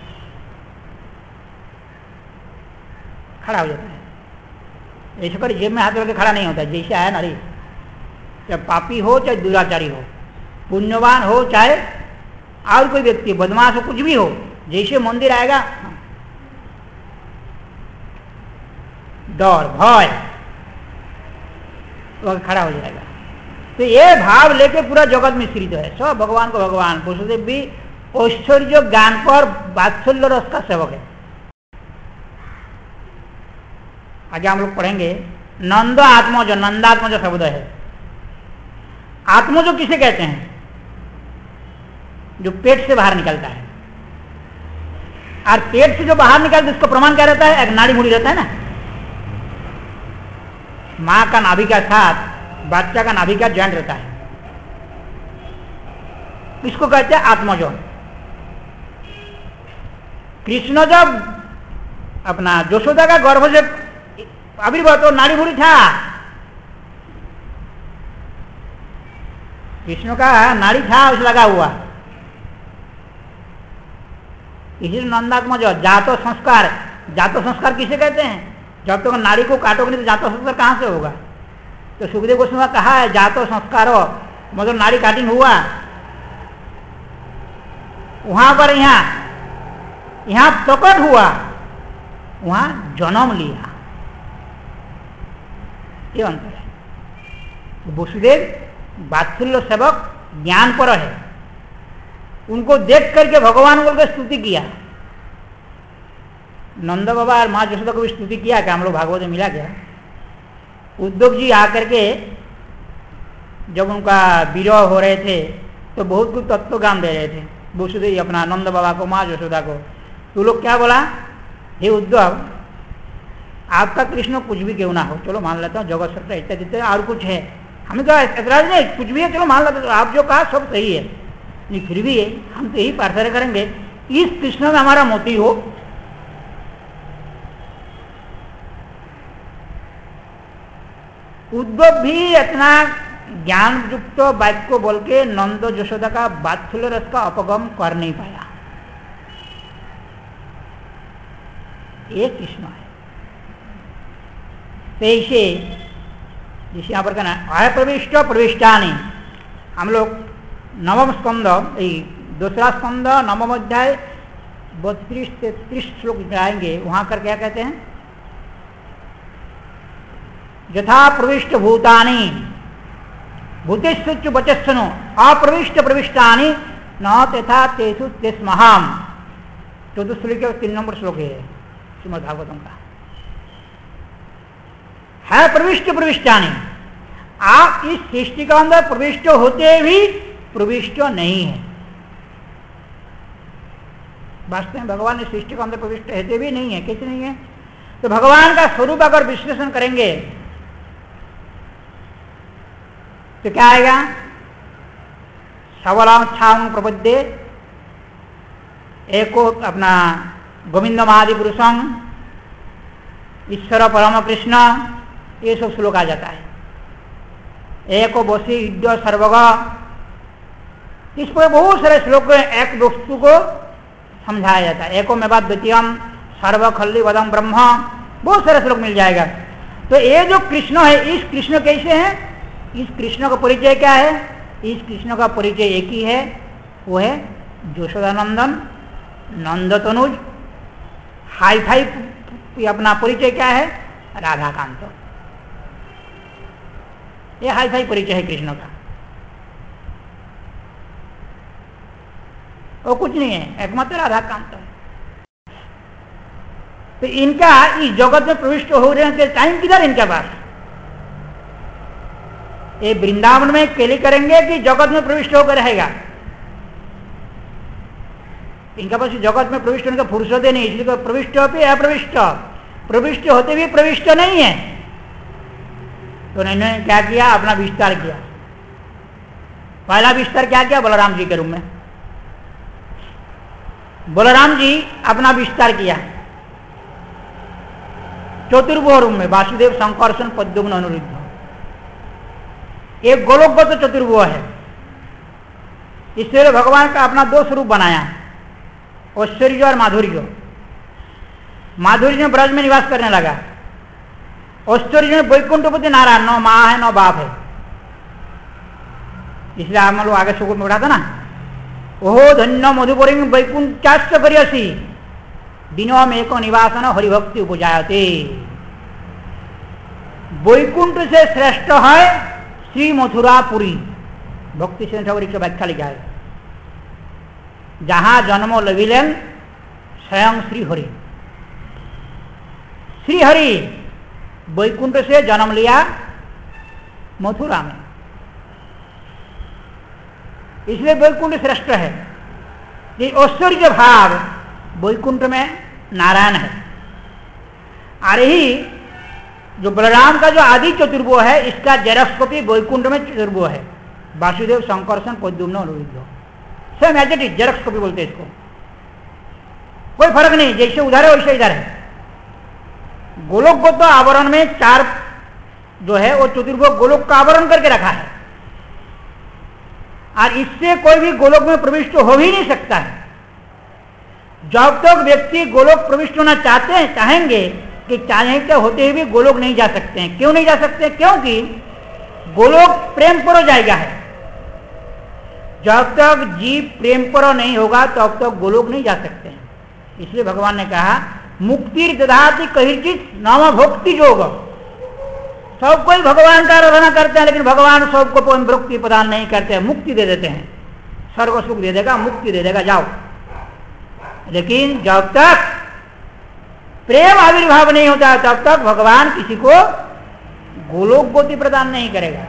खड़ा हो जाता है। ऐसे पर जेब में हाथ रख के खड़ा नहीं होता, जैसे आया नारी, चाहे पापी हो चाहे दुराचारी हो, पुण्यवान हो चाहे और कोई व्यक्ति, बदमाश हो, कुछ भी हो, जैसे मंदिर आएगा डर भय वह खड़ा हो जाएगा। तो ये भाव लेके पूरा जगत मिश्रित है, सब भगवान को भगवान। वसुदेव भी ऐश्वर्य ज्ञान पर वात्सल्य रस का सेवक है। आगे हम लोग पढ़ेंगे नंद आत्मज, नंदात्मज शब्द है। आत्मज किसे कहते हैं? जो पेट से बाहर निकलता है, और पेट से जो बाहर निकलता है उसका प्रमाण क्या रहता है? एक नाड़ी मुड़ी रहता है ना, मां का नाभि का साथ बच्चा का नाभि का जॉइंट रहता है, इसको कहते हैं आत्मज। कृष्ण जब अपना यशोदा का गर्भ से आविर्भाव तो नाड़ी मुड़ी था, कृष्ण का नाड़ी था उस लगा हुआ, इसलिए नंदात्मज। जातो संस्कार, जातो संस्कार किसे कहते हैं? जब तक तो नाड़ी को काटोगे नहीं तो जातो संस्कार कहां से होगा? तो सुखदेव गोस्वामी कहा है जातो संस्कारो, मतलब नाड़ी काटिंग हुआ वहां पर, यहां यहां प्रकट हुआ, वहां जन्म लिया, ये अंतर है। तो वसुदेव वात्सल्य सेवक ज्ञान पर है, उनको देख करके भगवान को स्तुति किया। नंद बाबा और माँ यशोदा को भी स्तुति किया क्या? हम लोग भागवत में मिला गया। उद्धव जी आकर के जब उनका विरह हो रहे थे तो बहुत कुछ तत्व ज्ञान दे रहे थे वसुदेव अपना नंद बाबा को, माँ यशोदा को। तो लोग क्या बोला? हे उद्धव, आपका कृष्ण कुछ भी क्यों ना हो, चलो मान लेता हूँ, जगत सत्ता इत्यादि और कुछ है, हमें तो ऐतराज नहीं, कुछ भी है चलो मान लेते, तो आप जो कहा सब सही है, नहीं फिर भी है हम तो यही प्रार्थना करेंगे इस कृष्ण में हमारा मोती हो। उद्धव भी इतना ज्ञान युक्त वाक्य को बोल के नंद यशोदा का वात्सल्य रस का अपगम कर नहीं पाया। ये कृष्ण है। पैसे जिसे यहां पर कहना अप्रविष्ट प्रविष्टानी, हम लोग नवम स्कंद, दूसरा स्कंद नवम अध्याय बत्तीस तैतीस श्लोक जाएंगे, वहां कर क्या कहते हैं, यथा प्रविष्ट भूतानि भूतेषु वचस्सनो अप्रविष्ट प्रविष्टानि न तथा तेषु तेस्महाम। चौदह श्लोक के तीन नंबर श्लोक है श्रीमद् भागवतम का। है प्रविष्ट प्रविष्टानि, आप इस सृष्टि के अंदर प्रविष्ट होते भी प्रविष्ट नहीं है। वास्तव में भगवान इस सृष्टि के अंदर प्रविष्ट होते भी नहीं है। कैसे नहीं है? तो भगवान का स्वरूप अगर विश्लेषण करेंगे तो क्या आएगा, सबलाम छांग प्रबद्धे एको अपना गोविंद महादि पुरुषम ईश्वर परम कृष्ण, ये सब श्लोक आ जाता है। एको बोसी युद्ध सर्वग, इस पर बहुत सारे श्लोक एक वस्तु को समझाया जाता है। एको मेवा द्वितीयम सर्व खल्ली वदम ब्रह्म, बहुत सारे श्लोक मिल जाएगा। तो ये जो कृष्ण है, इस कृष्ण कैसे है, इस कृष्ण का परिचय क्या है, इस कृष्ण का परिचय एक ही है, वो है यशोदानंदन नंद तनुज। हाई फाई अपना परिचय क्या है, राधाकांत। ये हाई फाई परिचय है कृष्ण का, वो कुछ नहीं है, एकमात्र राधाकांत है। तो इनका इस जगत में प्रविष्ट हो रहे हैं, टाइम किधर इनके पास, ये वृंदावन में केली करेंगे कि जगत में प्रविष्ट होकर रहेगा, इनका पास जगत में प्रविष्ट होने का फुर्सत ही नहीं, इसलिए प्रविष्ट होते अप्रविष्ट, प्रविष्ट होते भी प्रविष्ट नहीं है। तो इन्होंने क्या किया, अपना विस्तार किया। पहला विस्तार क्या किया, बलराम जी के रूप में, बलराम जी अपना विस्तार किया चतुर्भुज रूप में, वासुदेव संकर्षण पद्युम्न अनुरुद्ध, एक गोलोकगत चतुर्भुज है। इसलिए भगवान का अपना दो स्वरूप बनाया, ऐश्वर्य और माधुर्य। माधुर्य में ब्रज में निवास करने लगा, ऐश्वर्य में वैकुंठपति नारायण, न माँ है न बाप है। इसलिए हम लोग आगे सुकुट में उठाते ना, ओहो धन्य मधुपुरी वैकुंठाश्च करियसी दिनों में एको निवासन हरिभक्ति उपजायते। वैकुंठ से श्रेष्ठ है श्री मथुरापुरी, भक्ति से की व्याख्या लिखा है, जहां जन्म लविलेन स्वयं श्री हरि। श्री हरि वैकुंठ से जन्म लिया मथुरा में, इसलिए वैकुंठ श्रेष्ठ है। ये ऐश्वर्य भाव वैकुंठ में नारायण है, और ही जो बलराम का जो आदि चतुर्भुज है, इसका जेरक्स कॉपी वैकुंठ में चतुर्भुज है, Vasudev Sankarshan Pradyumna Aniruddha, same as it is, xerox copy बोलते हैं इसको, कोई फर्क नहीं, जैसे उधर है वैसे इधर है। गोलोक को तो आवरण में चार जो है वो चतुर्भुज गोलोक का आवरण करके रखा है, और इससे कोई भी गोलोक में प्रविष्ट हो ही नहीं सकता है। जब तक व्यक्ति गोलोक प्रविष्ट होना चाहते हैं, चाहेंगे कि चाहते होते हुए भी गोलोक नहीं जा सकते हैं। क्यों नहीं जा सकते? क्योंकि गोलोक प्रेम पर जाएगा है। जब तक जीव प्रेम पर नहीं होगा तब तक गोलोक नहीं जा सकते हैं। इसलिए भगवान ने कहा मुक्ति ददाति कहिचित नाम भक्ति योग। सब कोई भगवान का आराधना करते हैं, लेकिन भगवान सबको मुक्ति प्रदान नहीं करते हैं, मुक्ति दे देते हैं, सर्व सुख दे देगा, मुक्ति दे देगा, जाओ। लेकिन जब तक प्रेम आविर्भाव नहीं होता तब तक भगवान किसी को गोलोक गति प्रदान नहीं करेगा।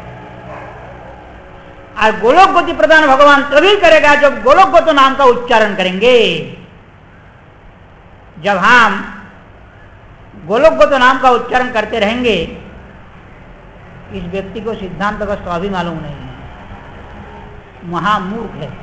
और गोलोक गति प्रदान भगवान तभी करेगा जब गोलोक गति नाम का उच्चारण करेंगे। जब हम गोलोक गोत्र नाम का उच्चारण करते रहेंगे, इस व्यक्ति को सिद्धांत का स्वाभी मालूम नहीं है, महामूर्ख है।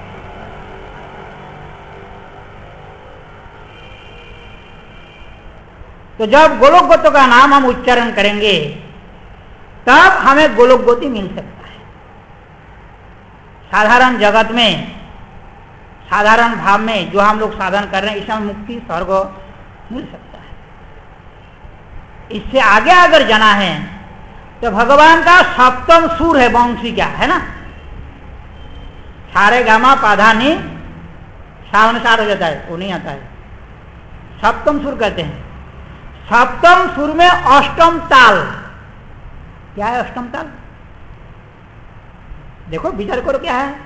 तो जब गोलोक गोत्र का नाम हम उच्चारण करेंगे तब हमें गोलोक गोति मिल सकता है। साधारण जगत में, साधारण भाव में जो हम लोग साधन कर रहे हैं, इसमें मुक्ति स्वर्ग मिल सकता है। इससे आगे अगर जाना है तो भगवान का सप्तम सुर है वंशी, क्या है ना, सारे गामा पाधा नी सावन सार हो जाता है, वो नहीं आता है, सप्तम सुर कहते हैं। सप्तम सुर में अष्टम ताल, क्या है अष्टम ताल? देखो विचार करो क्या है।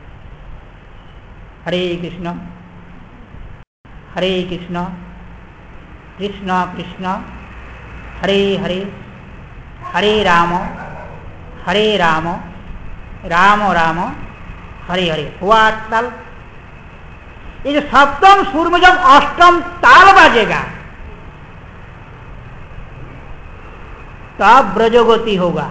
हरे कृष्ण हरे कृष्ण कृष्ण कृष्ण हरे हरे हरे राम हरे राम राम राम हरे हरे, हुआ आठ ताल। ये जो सप्तम सुर में जब अष्टम ताल बाजेगा तब ब्रजोगति होगा।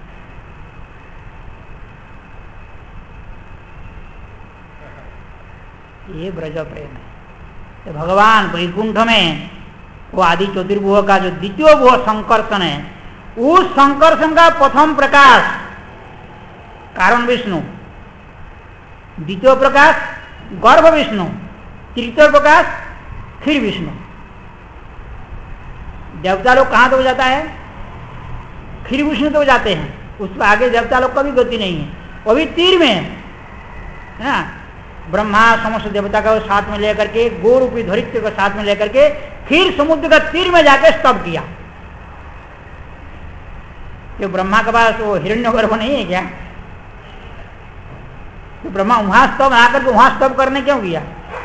ये ब्रज प्रेम है। तो भगवान वैकुंठ में वो आदि चतुर्भुज का जो द्वितीय भुव संकर्षण है, उस संकर्षण का प्रथम प्रकाश कारण विष्णु, द्वितीय प्रकाश गर्भ विष्णु, तृतीय प्रकाश क्षीर विष्णु। देवता लोग कहां तो हो जाता है? क्षीर विष्णु तो हो जाते हैं, उसके आगे देवता लोग का भी गति नहीं है, वो भी तीर में है ना। ब्रह्मा समस्त देवता का साथ में लेकर के, गो रूपी धरित्र को साथ में लेकर के क्षीर समुद्र का तीर में जाके स्तब किया। तो ब्रह्मा के पास वो हिरण्यगर्भ नहीं है क्या? तो ब्रह्मा वहां स्तब आकर के वहां स्तब करने क्यों गया?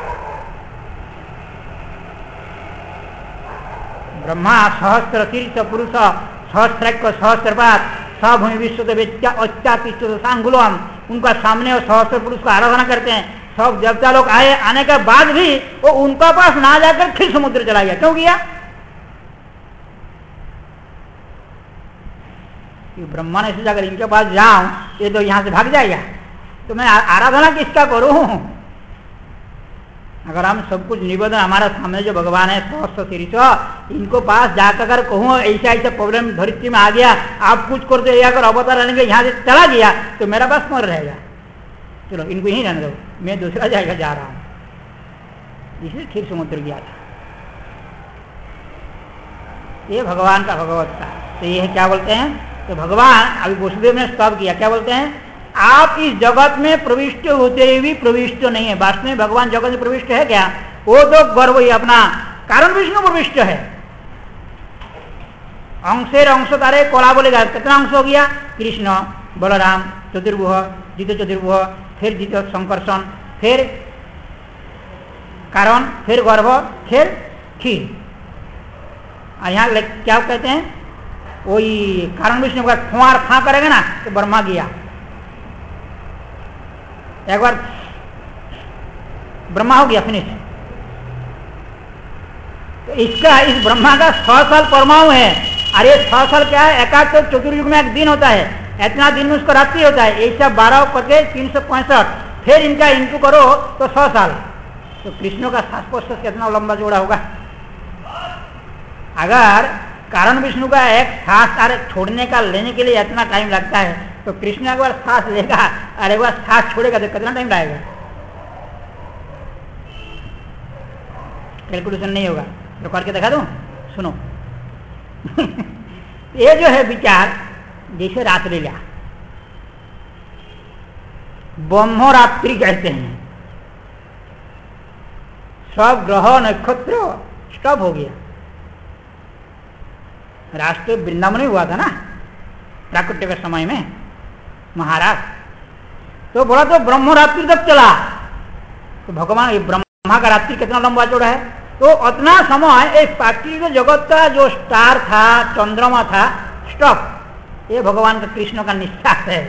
ब्रह्मा सहस्त्र तीर्थ पुरुष सहस्त्रक सहस्त्रपात सभूमि विश्व अत्यातिष्ठ सांगुलम, उनका सामने वो सहस्त्र पुरुष को आराधना करते हैं। सब देवता लोग आए, आने के बाद भी वो उनका पास ना जाकर फिर समुद्र चला गया। क्यों गया? कि ब्रह्मा ने सोचा अगर इनके पास जाऊं ये तो यहां से भाग जाएगा, तो मैं आराधना किसका करूं? अगर हम सब कुछ निवेदन हमारा सामने जो भगवान है सहस्त्र शीर्ष, इनको पास जाकर अगर कहूँ ऐसा ऐसा प्रॉब्लम धरित्री में आ गया, आप कुछ कर दो, अगर अवतार रहने के यहाँ से चला गया तो मेरा पास मर रहेगा। चलो इनको यहीं रहने दो, मैं दूसरा जगह जा रहा हूँ। इसलिए क्षीर समुद्र गया था। ये भगवान का भगवत्ता। तो ये क्या बोलते हैं? तो भगवान अभी वसुदेव ने स्तव किया, क्या बोलते हैं? आप इस जगत में प्रविष्ट होते भी प्रविष्ट नहीं है। वास्तव में भगवान जगत में प्रविष्ट है क्या? वो तो गर्व ही अपना कारण विष्णु प्रविष्ट है। अंशेर अंश तारे कोला बोलेगा, कितना अंश हो गया? कृष्ण, बलराम, चतुर्भुज, द्वितीय चतुर्भुज, फिर द्वितीय संकर्षण, फिर कारण, फिर गर्भ, फिर क्षीर। यहाँ क्या कहते हैं? वही कारण विष्णु का खुआर फा करेगा ना तो ब्रह्मा गया। एक बार ब्रह्मा हो गया, फिनिश। तो इसका इस ब्रह्मा का छह साल परमाणु है। अरे छह साल क्या है? एकाध तो चतुर्युग में एक दिन होता है, इतना दिन में उसको रात्रि होता है। ऐसा बारह करके तीन सौ पैंसठ, फिर इनका इंटू करो तो सौ साल। तो कृष्ण का श्वास प्रश्वास कितना लंबा जोड़ा होगा? अगर कारण विष्णु का एक सांस छोड़ने का लेने के लिए इतना टाइम लगता है, तो कृष्ण एक बार सांस लेगा और एक बार सांस छोड़ेगा तो कितना टाइम लगेगा? कैलकुलेशन नहीं होगा तो करके दिखा दूं, सुनो। ये जो है विचार, जैसे रात्रिलीला, ब्रह्मरात्रि कहते हैं। सब ग्रह नक्षत्र स्टॉप हो गया। राष्ट्र वृंदावन में हुआ था ना प्राकृतिक के समय में, महाराज। तो बोला तो ब्रह्मरात्रि तक चला। तो भगवान ब्रह्मा का रात्रि कितना लंबा चौड़ा है? तो उतना समय इस प्राकृतिक जगत का जो स्टार था, चंद्रमा था, स्टॉप। ये भगवान का कृष्ण का निष्ठा है,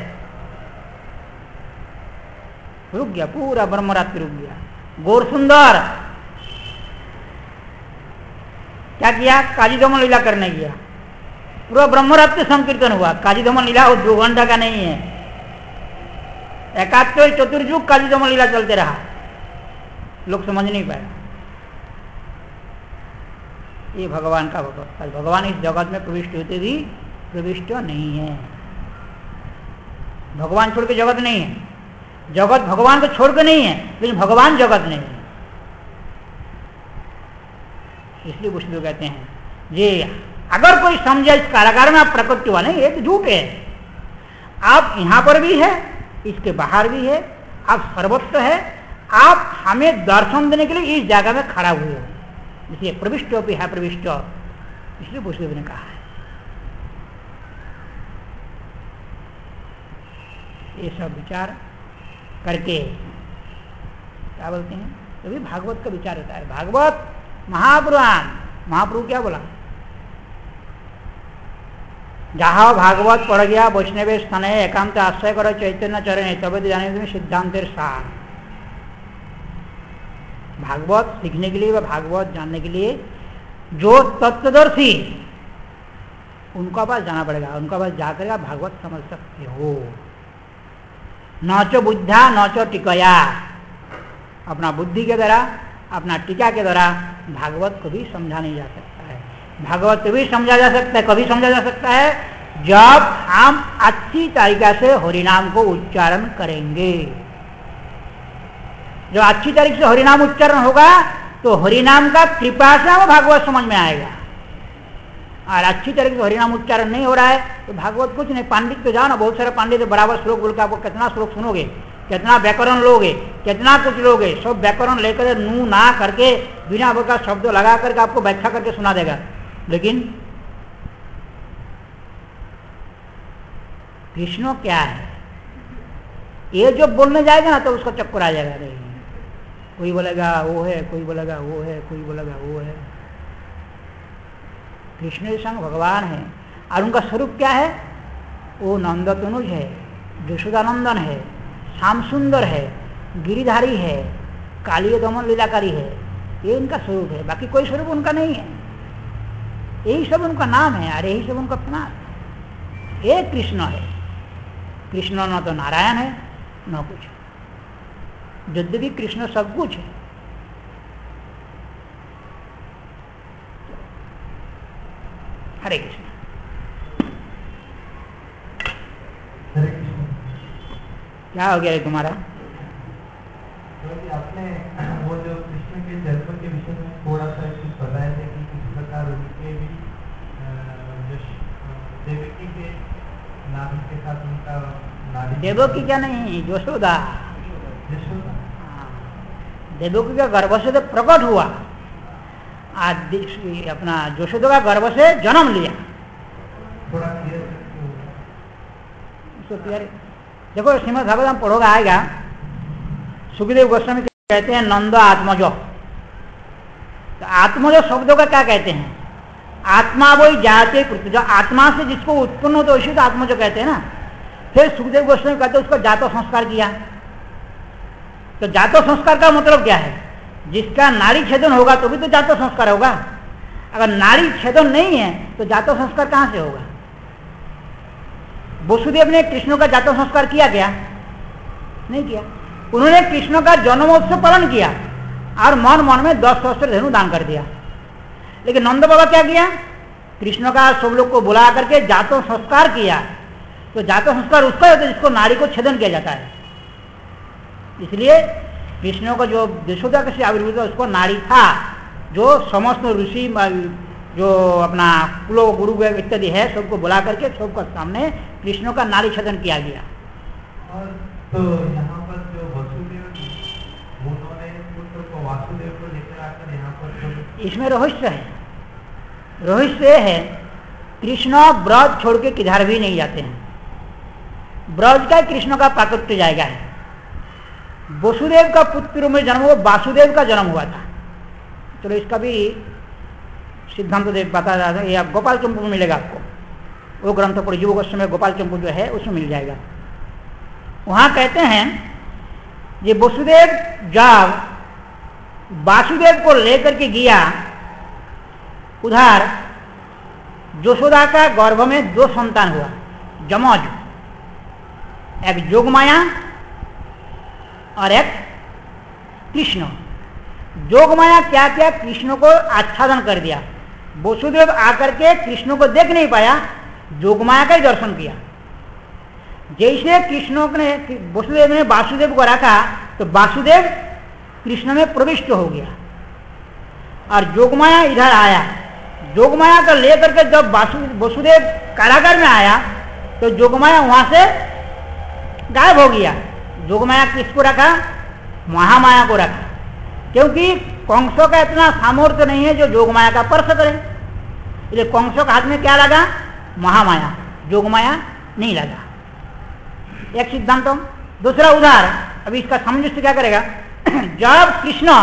रुक गया, पूरा ब्रह्मरात्रि रुक गया। गौर सुंदर। क्या किया? काजीदमन लीला करने गया। पूरा ब्रह्मरात्रि संकीर्तन हुआ। काजीदमन लीला वो दो घंटा का नहीं है, एकात्तर चतुर्युग काजीदमन लीला चलते रहा, लोग समझ नहीं पाए। ये भगवान का भगवत, भगवान इस जगत में प्रविष्ट होते भी प्रविष्ट नहीं है। भगवान छोड़ के जगत नहीं है, जगत भगवान को छोड़ के नहीं है, लेकिन भगवान जगत नहीं है। इसलिए कुछ लोग कहते हैं ये अगर कोई समझे इस कारागार में आप प्रकट हुआ नहीं, ये तो झूठ है। आप यहां पर भी है, इसके बाहर भी है, आप सर्वत्र है। आप हमें दर्शन देने के लिए इस जगह में खड़ा हुए हो, इसलिए प्रविष्ट भी है प्रविष्ट, इसलिए बुद्धदेव ने कहा है। ये सब विचार करके क्या बोलते हैं, तभी तो भागवत का विचार होता है। भागवत महापुराण, महाप्रभु क्या बोला? जहाँ भागवत पढ़ गया वैष्णव स्थान एकांत आश्रय करो चैतन्य चरण तब जाने तुम्हें सिद्धांतेर सार। भागवत सीखने के लिए व भागवत जानने के लिए जो तत्वदर्शी उनका पास जाना पड़ेगा, उनका पास जाकर आप भागवत समझ सकते हो। न चो बुद्धा न चो टिकया, अपना बुद्धि के द्वारा अपना टीका के द्वारा भागवत को भी समझा नहीं जा सकता है। भागवत भी समझा जा सकता है, कभी समझा जा सकता है जब हम अच्छी तरीका से हरिनाम को उच्चारण करेंगे। जो अच्छी तरीके से हरिनाम उच्चारण होगा तो हरिनाम का कृपा से हमें भागवत समझ में आएगा। और अच्छी तरीके से हरिनाम उच्चारण नहीं हो रहा है तो भागवत कुछ नहीं। पंडित तो जाओ ना, बहुत सारे पंडित बराबर श्लोक बोल के आपको कितना श्लोक सुनोगे, कितना व्याकरण लोगे, कितना कुछ लोगे, सब व्याकरण लेकर नू ना करके बिना बोल का शब्द लगा करके आपको व्याख्या करके सुना देगा। लेकिन कृष्ण क्या है, ये जो बोलने जाएगा ना तो उसका चक्कर आ जाएगा। नहीं, कोई बोलेगा वो है, कोई बोलेगा वो है, कोई बोलेगा वो है। कृष्ण संग भगवान है और उनका स्वरूप क्या है? वो नंदतनुज है, यशोदानंदन है, श्याम सुंदर है, गिरिधारी है, कालिय दमन लीलाकारी है। ये इनका स्वरूप है, बाकी कोई स्वरूप उनका नहीं है। यही सब उनका नाम है और यही सब उनका प्रणाम है। ये कृष्ण है। कृष्ण न तो नारायण है न कुछ, यद्यपि कृष्ण सब कुछ है। हरे कृष्ण। हरे कृष्ण। क्या हो गया है तुम्हारा? आपने वो जो कृष्ण के जन्म के विषय में थोड़ा सा कुछ बताया था कि किस प्रकार उनके भी देवकी के नाभि के साथ उनका नाड़ी, देवकी क्या नहीं, यशोदा। यशोदा देवकी का गर्भ से तो प्रकट हुआ, आज अपना यशोदा का गर्भ से जन्म लिया। थोड़ा क्लियर क्लियर देखो, श्रीमद् भागवतम पढ़ोगे आएगा, सुखदेव गोस्वामी कहते हैं नंद आत्मजो। तो आत्मजो शब्दों का क्या कहते हैं? आत्मा वही जाते पृथ्वी, जो आत्मा से जिसको उत्पन्न होता है उसी को आत्मजो कहते हैं ना। फिर सुखदेव गोस्वामी कहते हैं उसको जातो संस्कार किया। तो जातो संस्कार का मतलब क्या है? जिसका नाड़ी छेदन होगा तो भी तो जातो संस्कार होगा। अगर नाड़ी छेदन नहीं है तो जातो संस्कार कहां से होगा? वसुदेव ने कृष्ण का जातो संस्कार किया क्या? नहीं किया। उन्होंने कृष्ण का जन्मोत्सव पालन किया और मन मन में दस सहस्त्र धेनु दान कर दिया। लेकिन नंद बाबा क्या किया? कृष्ण का सब लोग को बुला करके जातो संस्कार किया। तो जातो संस्कार उसका होता है जिसको नाड़ी को छेदन किया जाता है। इसलिए कृष्ण को जो यशोदा से आविर्भूत उसको नाड़ी था, जो समस्त ऋषि जो अपना कुलो गुरु इत्यादि है सबको बुला करके सबका सामने कृष्ण का नाड़ी छेदन किया गया। और तो यहाँ पर जो वसुदेव उन्होंने पुत्र को वासुदेव को लेकर आकर यहाँ पर तो इसमें रहस्य है। रहस्य है कृष्ण ब्रज छोड़ के किधर भी नहीं जाते हैं। ब्रज का कृष्ण का प्राकट्य जाएगा है। वसुदेव का पुत्र में जन्म हुआ, वासुदेव का जन्म हुआ था। चलो इसका भी सिद्धांत देव बता रहा था, ये आप गोपाल चंपू में मिलेगा आपको। वो ग्रंथ पढ़ जीव गोस्वामी गोपाल चंपू जो है उसमें मिल जाएगा। वहां कहते हैं ये वसुदेव जब वासुदेव को लेकर के गया उधर यशोदा का गर्भ में दो संतान हुआ, जमज, एक जोगमाया और एक कृष्ण। जोगमाया क्या क्या कृष्ण को आच्छादन कर दिया। वसुदेव आकर के कृष्ण को देख नहीं पाया, जोगमाया का ही दर्शन किया। जैसे कृष्ण ने वसुदेव ने वासुदेव को रखा तो वासुदेव कृष्ण में प्रविष्ट हो गया और जोगमाया इधर आया। जोगमाया को लेकर के जब वसुदेव कारागार में आया तो जोगमाया वहां से गायब हो गया। जोगमाया किसको रखा? महामाया को रखा, क्योंकि कंसों का इतना सामर्थ्य नहीं है जो जोगमाया का स्पर्श करे। इसलिए कंसों के हाथ में क्या लगा? महामाया, जोगमाया नहीं लगा। एक सिद्धांत। दूसरा उदाहरण, अभी इसका सामंजस्य क्या करेगा? जब कृष्ण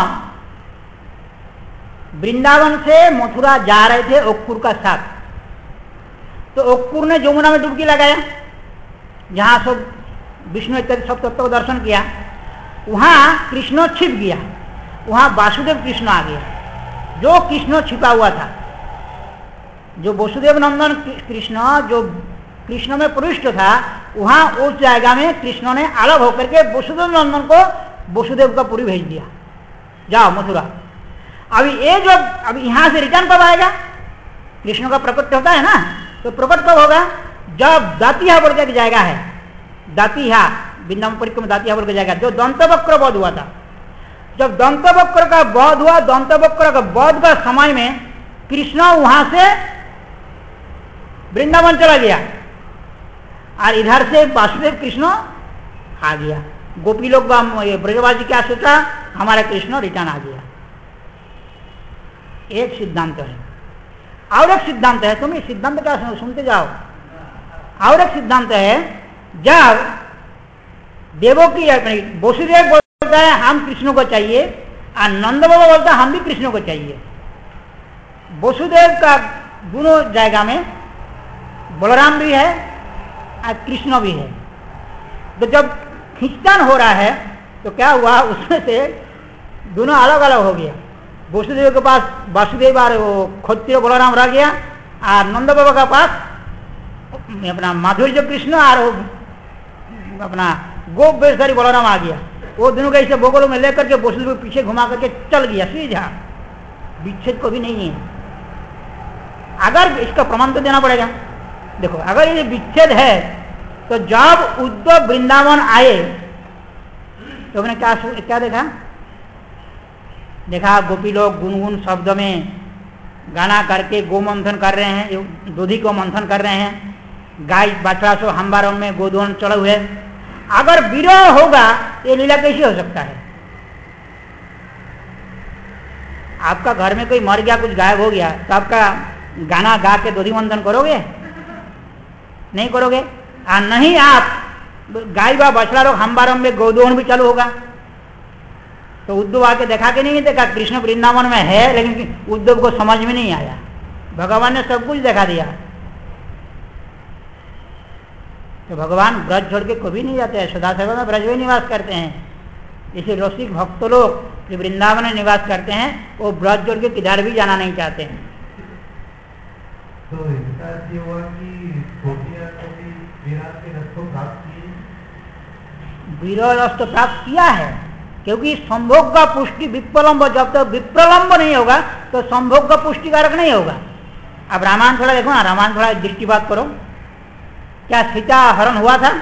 वृंदावन से मथुरा जा रहे थे ओक्कुर का साथ, तो ओक्कुर ने यमुना में डुबकी लगाया, जहां सब विष्णु इत्यादि सब तत्व को दर्शन किया। वहां कृष्ण छिप गया, वहां वासुदेव कृष्ण आ गया। जो कृष्ण छिपा हुआ था, जो वसुदेव नंदन कृष्ण जो कृष्ण में प्रविष्ट था, वहां उस जगह में कृष्ण ने अलग होकर के वसुदेव नंदन को वसुदेव का पुरी भेज दिया, जाओ मथुरा। अभी ये जो अभी यहां से रिटर्न कब आएगा? कृष्ण का प्रकट होता है ना, तो प्रकट कब होगा? जब दातिहा बोल के जाएगा है, दातिहा वृंदावन परिक्रमा दातिहा बोल के जाएगा, जो दंतवक्र वध हुआ था। जब दंतवक्र का वध हुआ, दंतवक्र का वध का समय में कृष्ण वहां से वृंदावन चला गया और इधर से वासुदेव कृष्ण आ गया। गोपी लोग ब्रजवासी क्या सोचा? हमारा कृष्ण रिटर्न आ गया। एक सिद्धांत है। और एक सिद्धांत है, तुम इस सिद्धांत का सुनते जाओ। और एक सिद्धांत है, जब देवों की वसुदेव बोलता है हम कृष्ण को चाहिए और नंद बाबा बोलता है हम भी कृष्ण को चाहिए। वसुदेव का दोनों जगह में बलराम भी है और कृष्ण भी है। तो जब खींचतान हो रहा है तो क्या हुआ, उसमें से दोनों अलग अलग हो गया। वसुदेव के पास वासुदेव और वो क्षत्रिय बलराम रह गया और नंद बाबा के पास अपना माधुर्य कृष्ण और अपना गोप बेशधारी बलराम आ गया। वो दोनों कैसे बोगलों में लेकर के वसुदेव को पीछे घुमा करके चल गया सीधा। विच्छेद को भी नहीं है। अगर इसका प्रमाण तो देना पड़ेगा। देखो, अगर ये विच्छेद है तो जब उद्धव वृंदावन आए तो उन्होंने क्या क्या देखा? देखा गोपी लोग गुनगुन शब्द में गाना करके गो मंथन कर रहे हैं, दूधी को मंथन कर रहे हैं, गाय बछड़ा सो हम्बारों में गोदोन चढ़े हुए। अगर विरह होगा ये लीला कैसे हो सकता है? आपका घर में कोई मर गया, कुछ गायब हो गया, तो आपका गाना गा के दूधी मंथन करोगे? नहीं करोगे। और नहीं आप गाय व बछड़ा लोग हम्बारों में गोदोन भी चालू होगा। तो उद्धव आके देखा कि नहीं देखा? कृष्ण वृंदावन में है, लेकिन उद्धव को समझ में नहीं आया। भगवान ने सब कुछ दिखा दिया। तो भगवान ब्रज छोड़ के कभी नहीं जाते हैं, सदा सर्वदा में ब्रज में निवास करते हैं। इसे रसिक भक्त लोग जो वृंदावन में निवास करते हैं वो ब्रज छोड़ के किधर भी जाना नहीं चाहते हैं। तो इसका अर्थ ये हुआ कि गोपियां कभी विराट के रस को प्राप्त किए? विरह रस तो प्राप्त किया है, क्योंकि संभोग का पुष्टि विप्रलंब, जब तक विप्रलंब नहीं होगा तो संभोग का पुष्टिकारक नहीं होगा। अब रामायण थोड़ा देखो ना, रामायण थोड़ा दृष्टिपात करो। क्या सीता हरण हुआ था?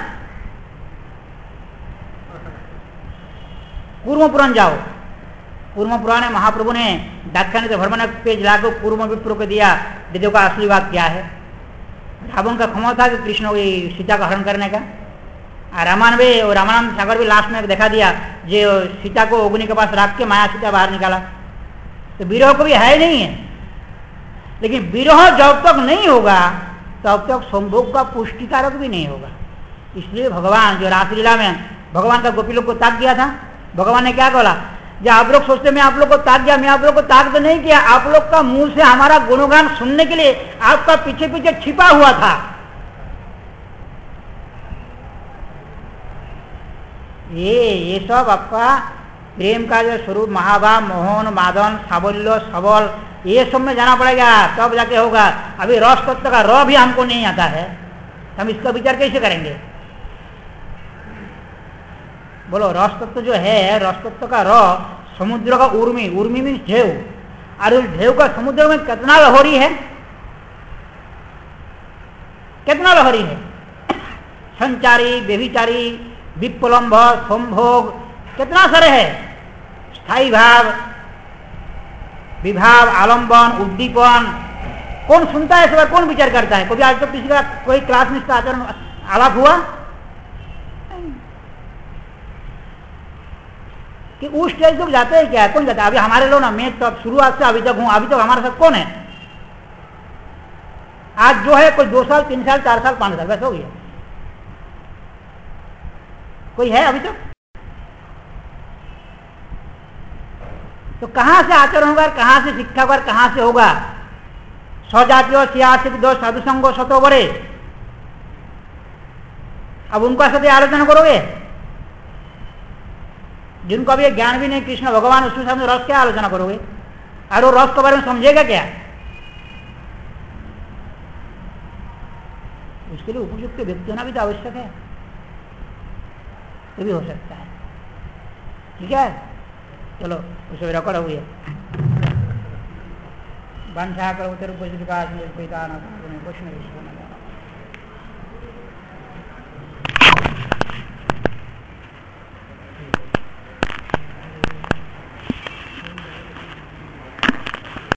कूर्म पुराण जाओ, कूर्म पुराण में महाप्रभु ने दाक्षायणी भ्रमण पेज लाकर कूर्म विप्र को दिया, देखो का असली बात क्या है। रावण का क्षमता था कि कृष्ण की सीता का हरण करने का। रामायण भी और रामानंद सागर भी लास्ट में देखा दिया, जो सीता को अग्नि के पास रख के माया सीता बाहर निकाला। तो विरह को भी है नहीं है, लेकिन विरह जब तक नहीं होगा तब तक संभोग का पुष्टिकारक भी नहीं होगा। इसलिए भगवान जो रासलीला में भगवान का गोपी लोग को ताक दिया था, भगवान ने क्या बोला? जब आप लोग सोचते मैं आप लोग को ताक दिया, मैं आप लोग को ताक तो नहीं किया, आप लोग का मुंह से हमारा गुणगान सुनने के लिए आपका पीछे पीछे छिपा हुआ था। ये ये सब आपका प्रेम का जो स्वरूप महाभाव, मोहन, मादन, साबल्य, सबल, ये सब में जाना पड़ेगा तब जाके होगा। अभी रस तत्व का र भी हमको नहीं आता है, हम इसका विचार कैसे करेंगे? बोलो, रस तत्व जो है, रस तत्व का र समुद्र का उर्मी, उर्मी मीन्स ढेव, और उस ढेव का समुद्र में कितना लहरी है, कितना लहरी है, संचारी, व्यभिचारी, विप्लम्भ, संभोग, कितना सारे है, स्थायी भाव, विभाव, आलंबन, उद्दीपन। कौन सुनता है इस बार, कौन विचार करता है? कभी आज तक किसी का कोई क्लास में इसका आचरण आलाप हुआ कि उस स्टेज तक जाते हैं? क्या कौन जाता है? अभी हमारे लोग ना, मैं तो शुरुआत से अभी तक हूं, अभी तक हमारे साथ कौन है? आज जो है कोई दो साल, तीन साल, चार साल, पांच साल, बस हो गया। कोई है अभी तक? तो कहां से आचरण होगा, कहां से शिक्षा होगा, कहां से होगा? स्वजातीय सियासित दो साधु संगो सतो बड़े, अब उनका साथ आलोचना करोगे? जिनको अभी ज्ञान भी नहीं कृष्ण भगवान, उसके सामने रस क्या आलोचना करोगे? और वो रस के बारे में समझेगा क्या? उसके लिए उपयुक्त व्यक्ति होना भी तो आवश्यक है, ये भी हो सकता है। ठीक है, चलो उसे रिकॉर्ड हुई है। वंशा करो तेरे कुछ विकास में कुछ नहीं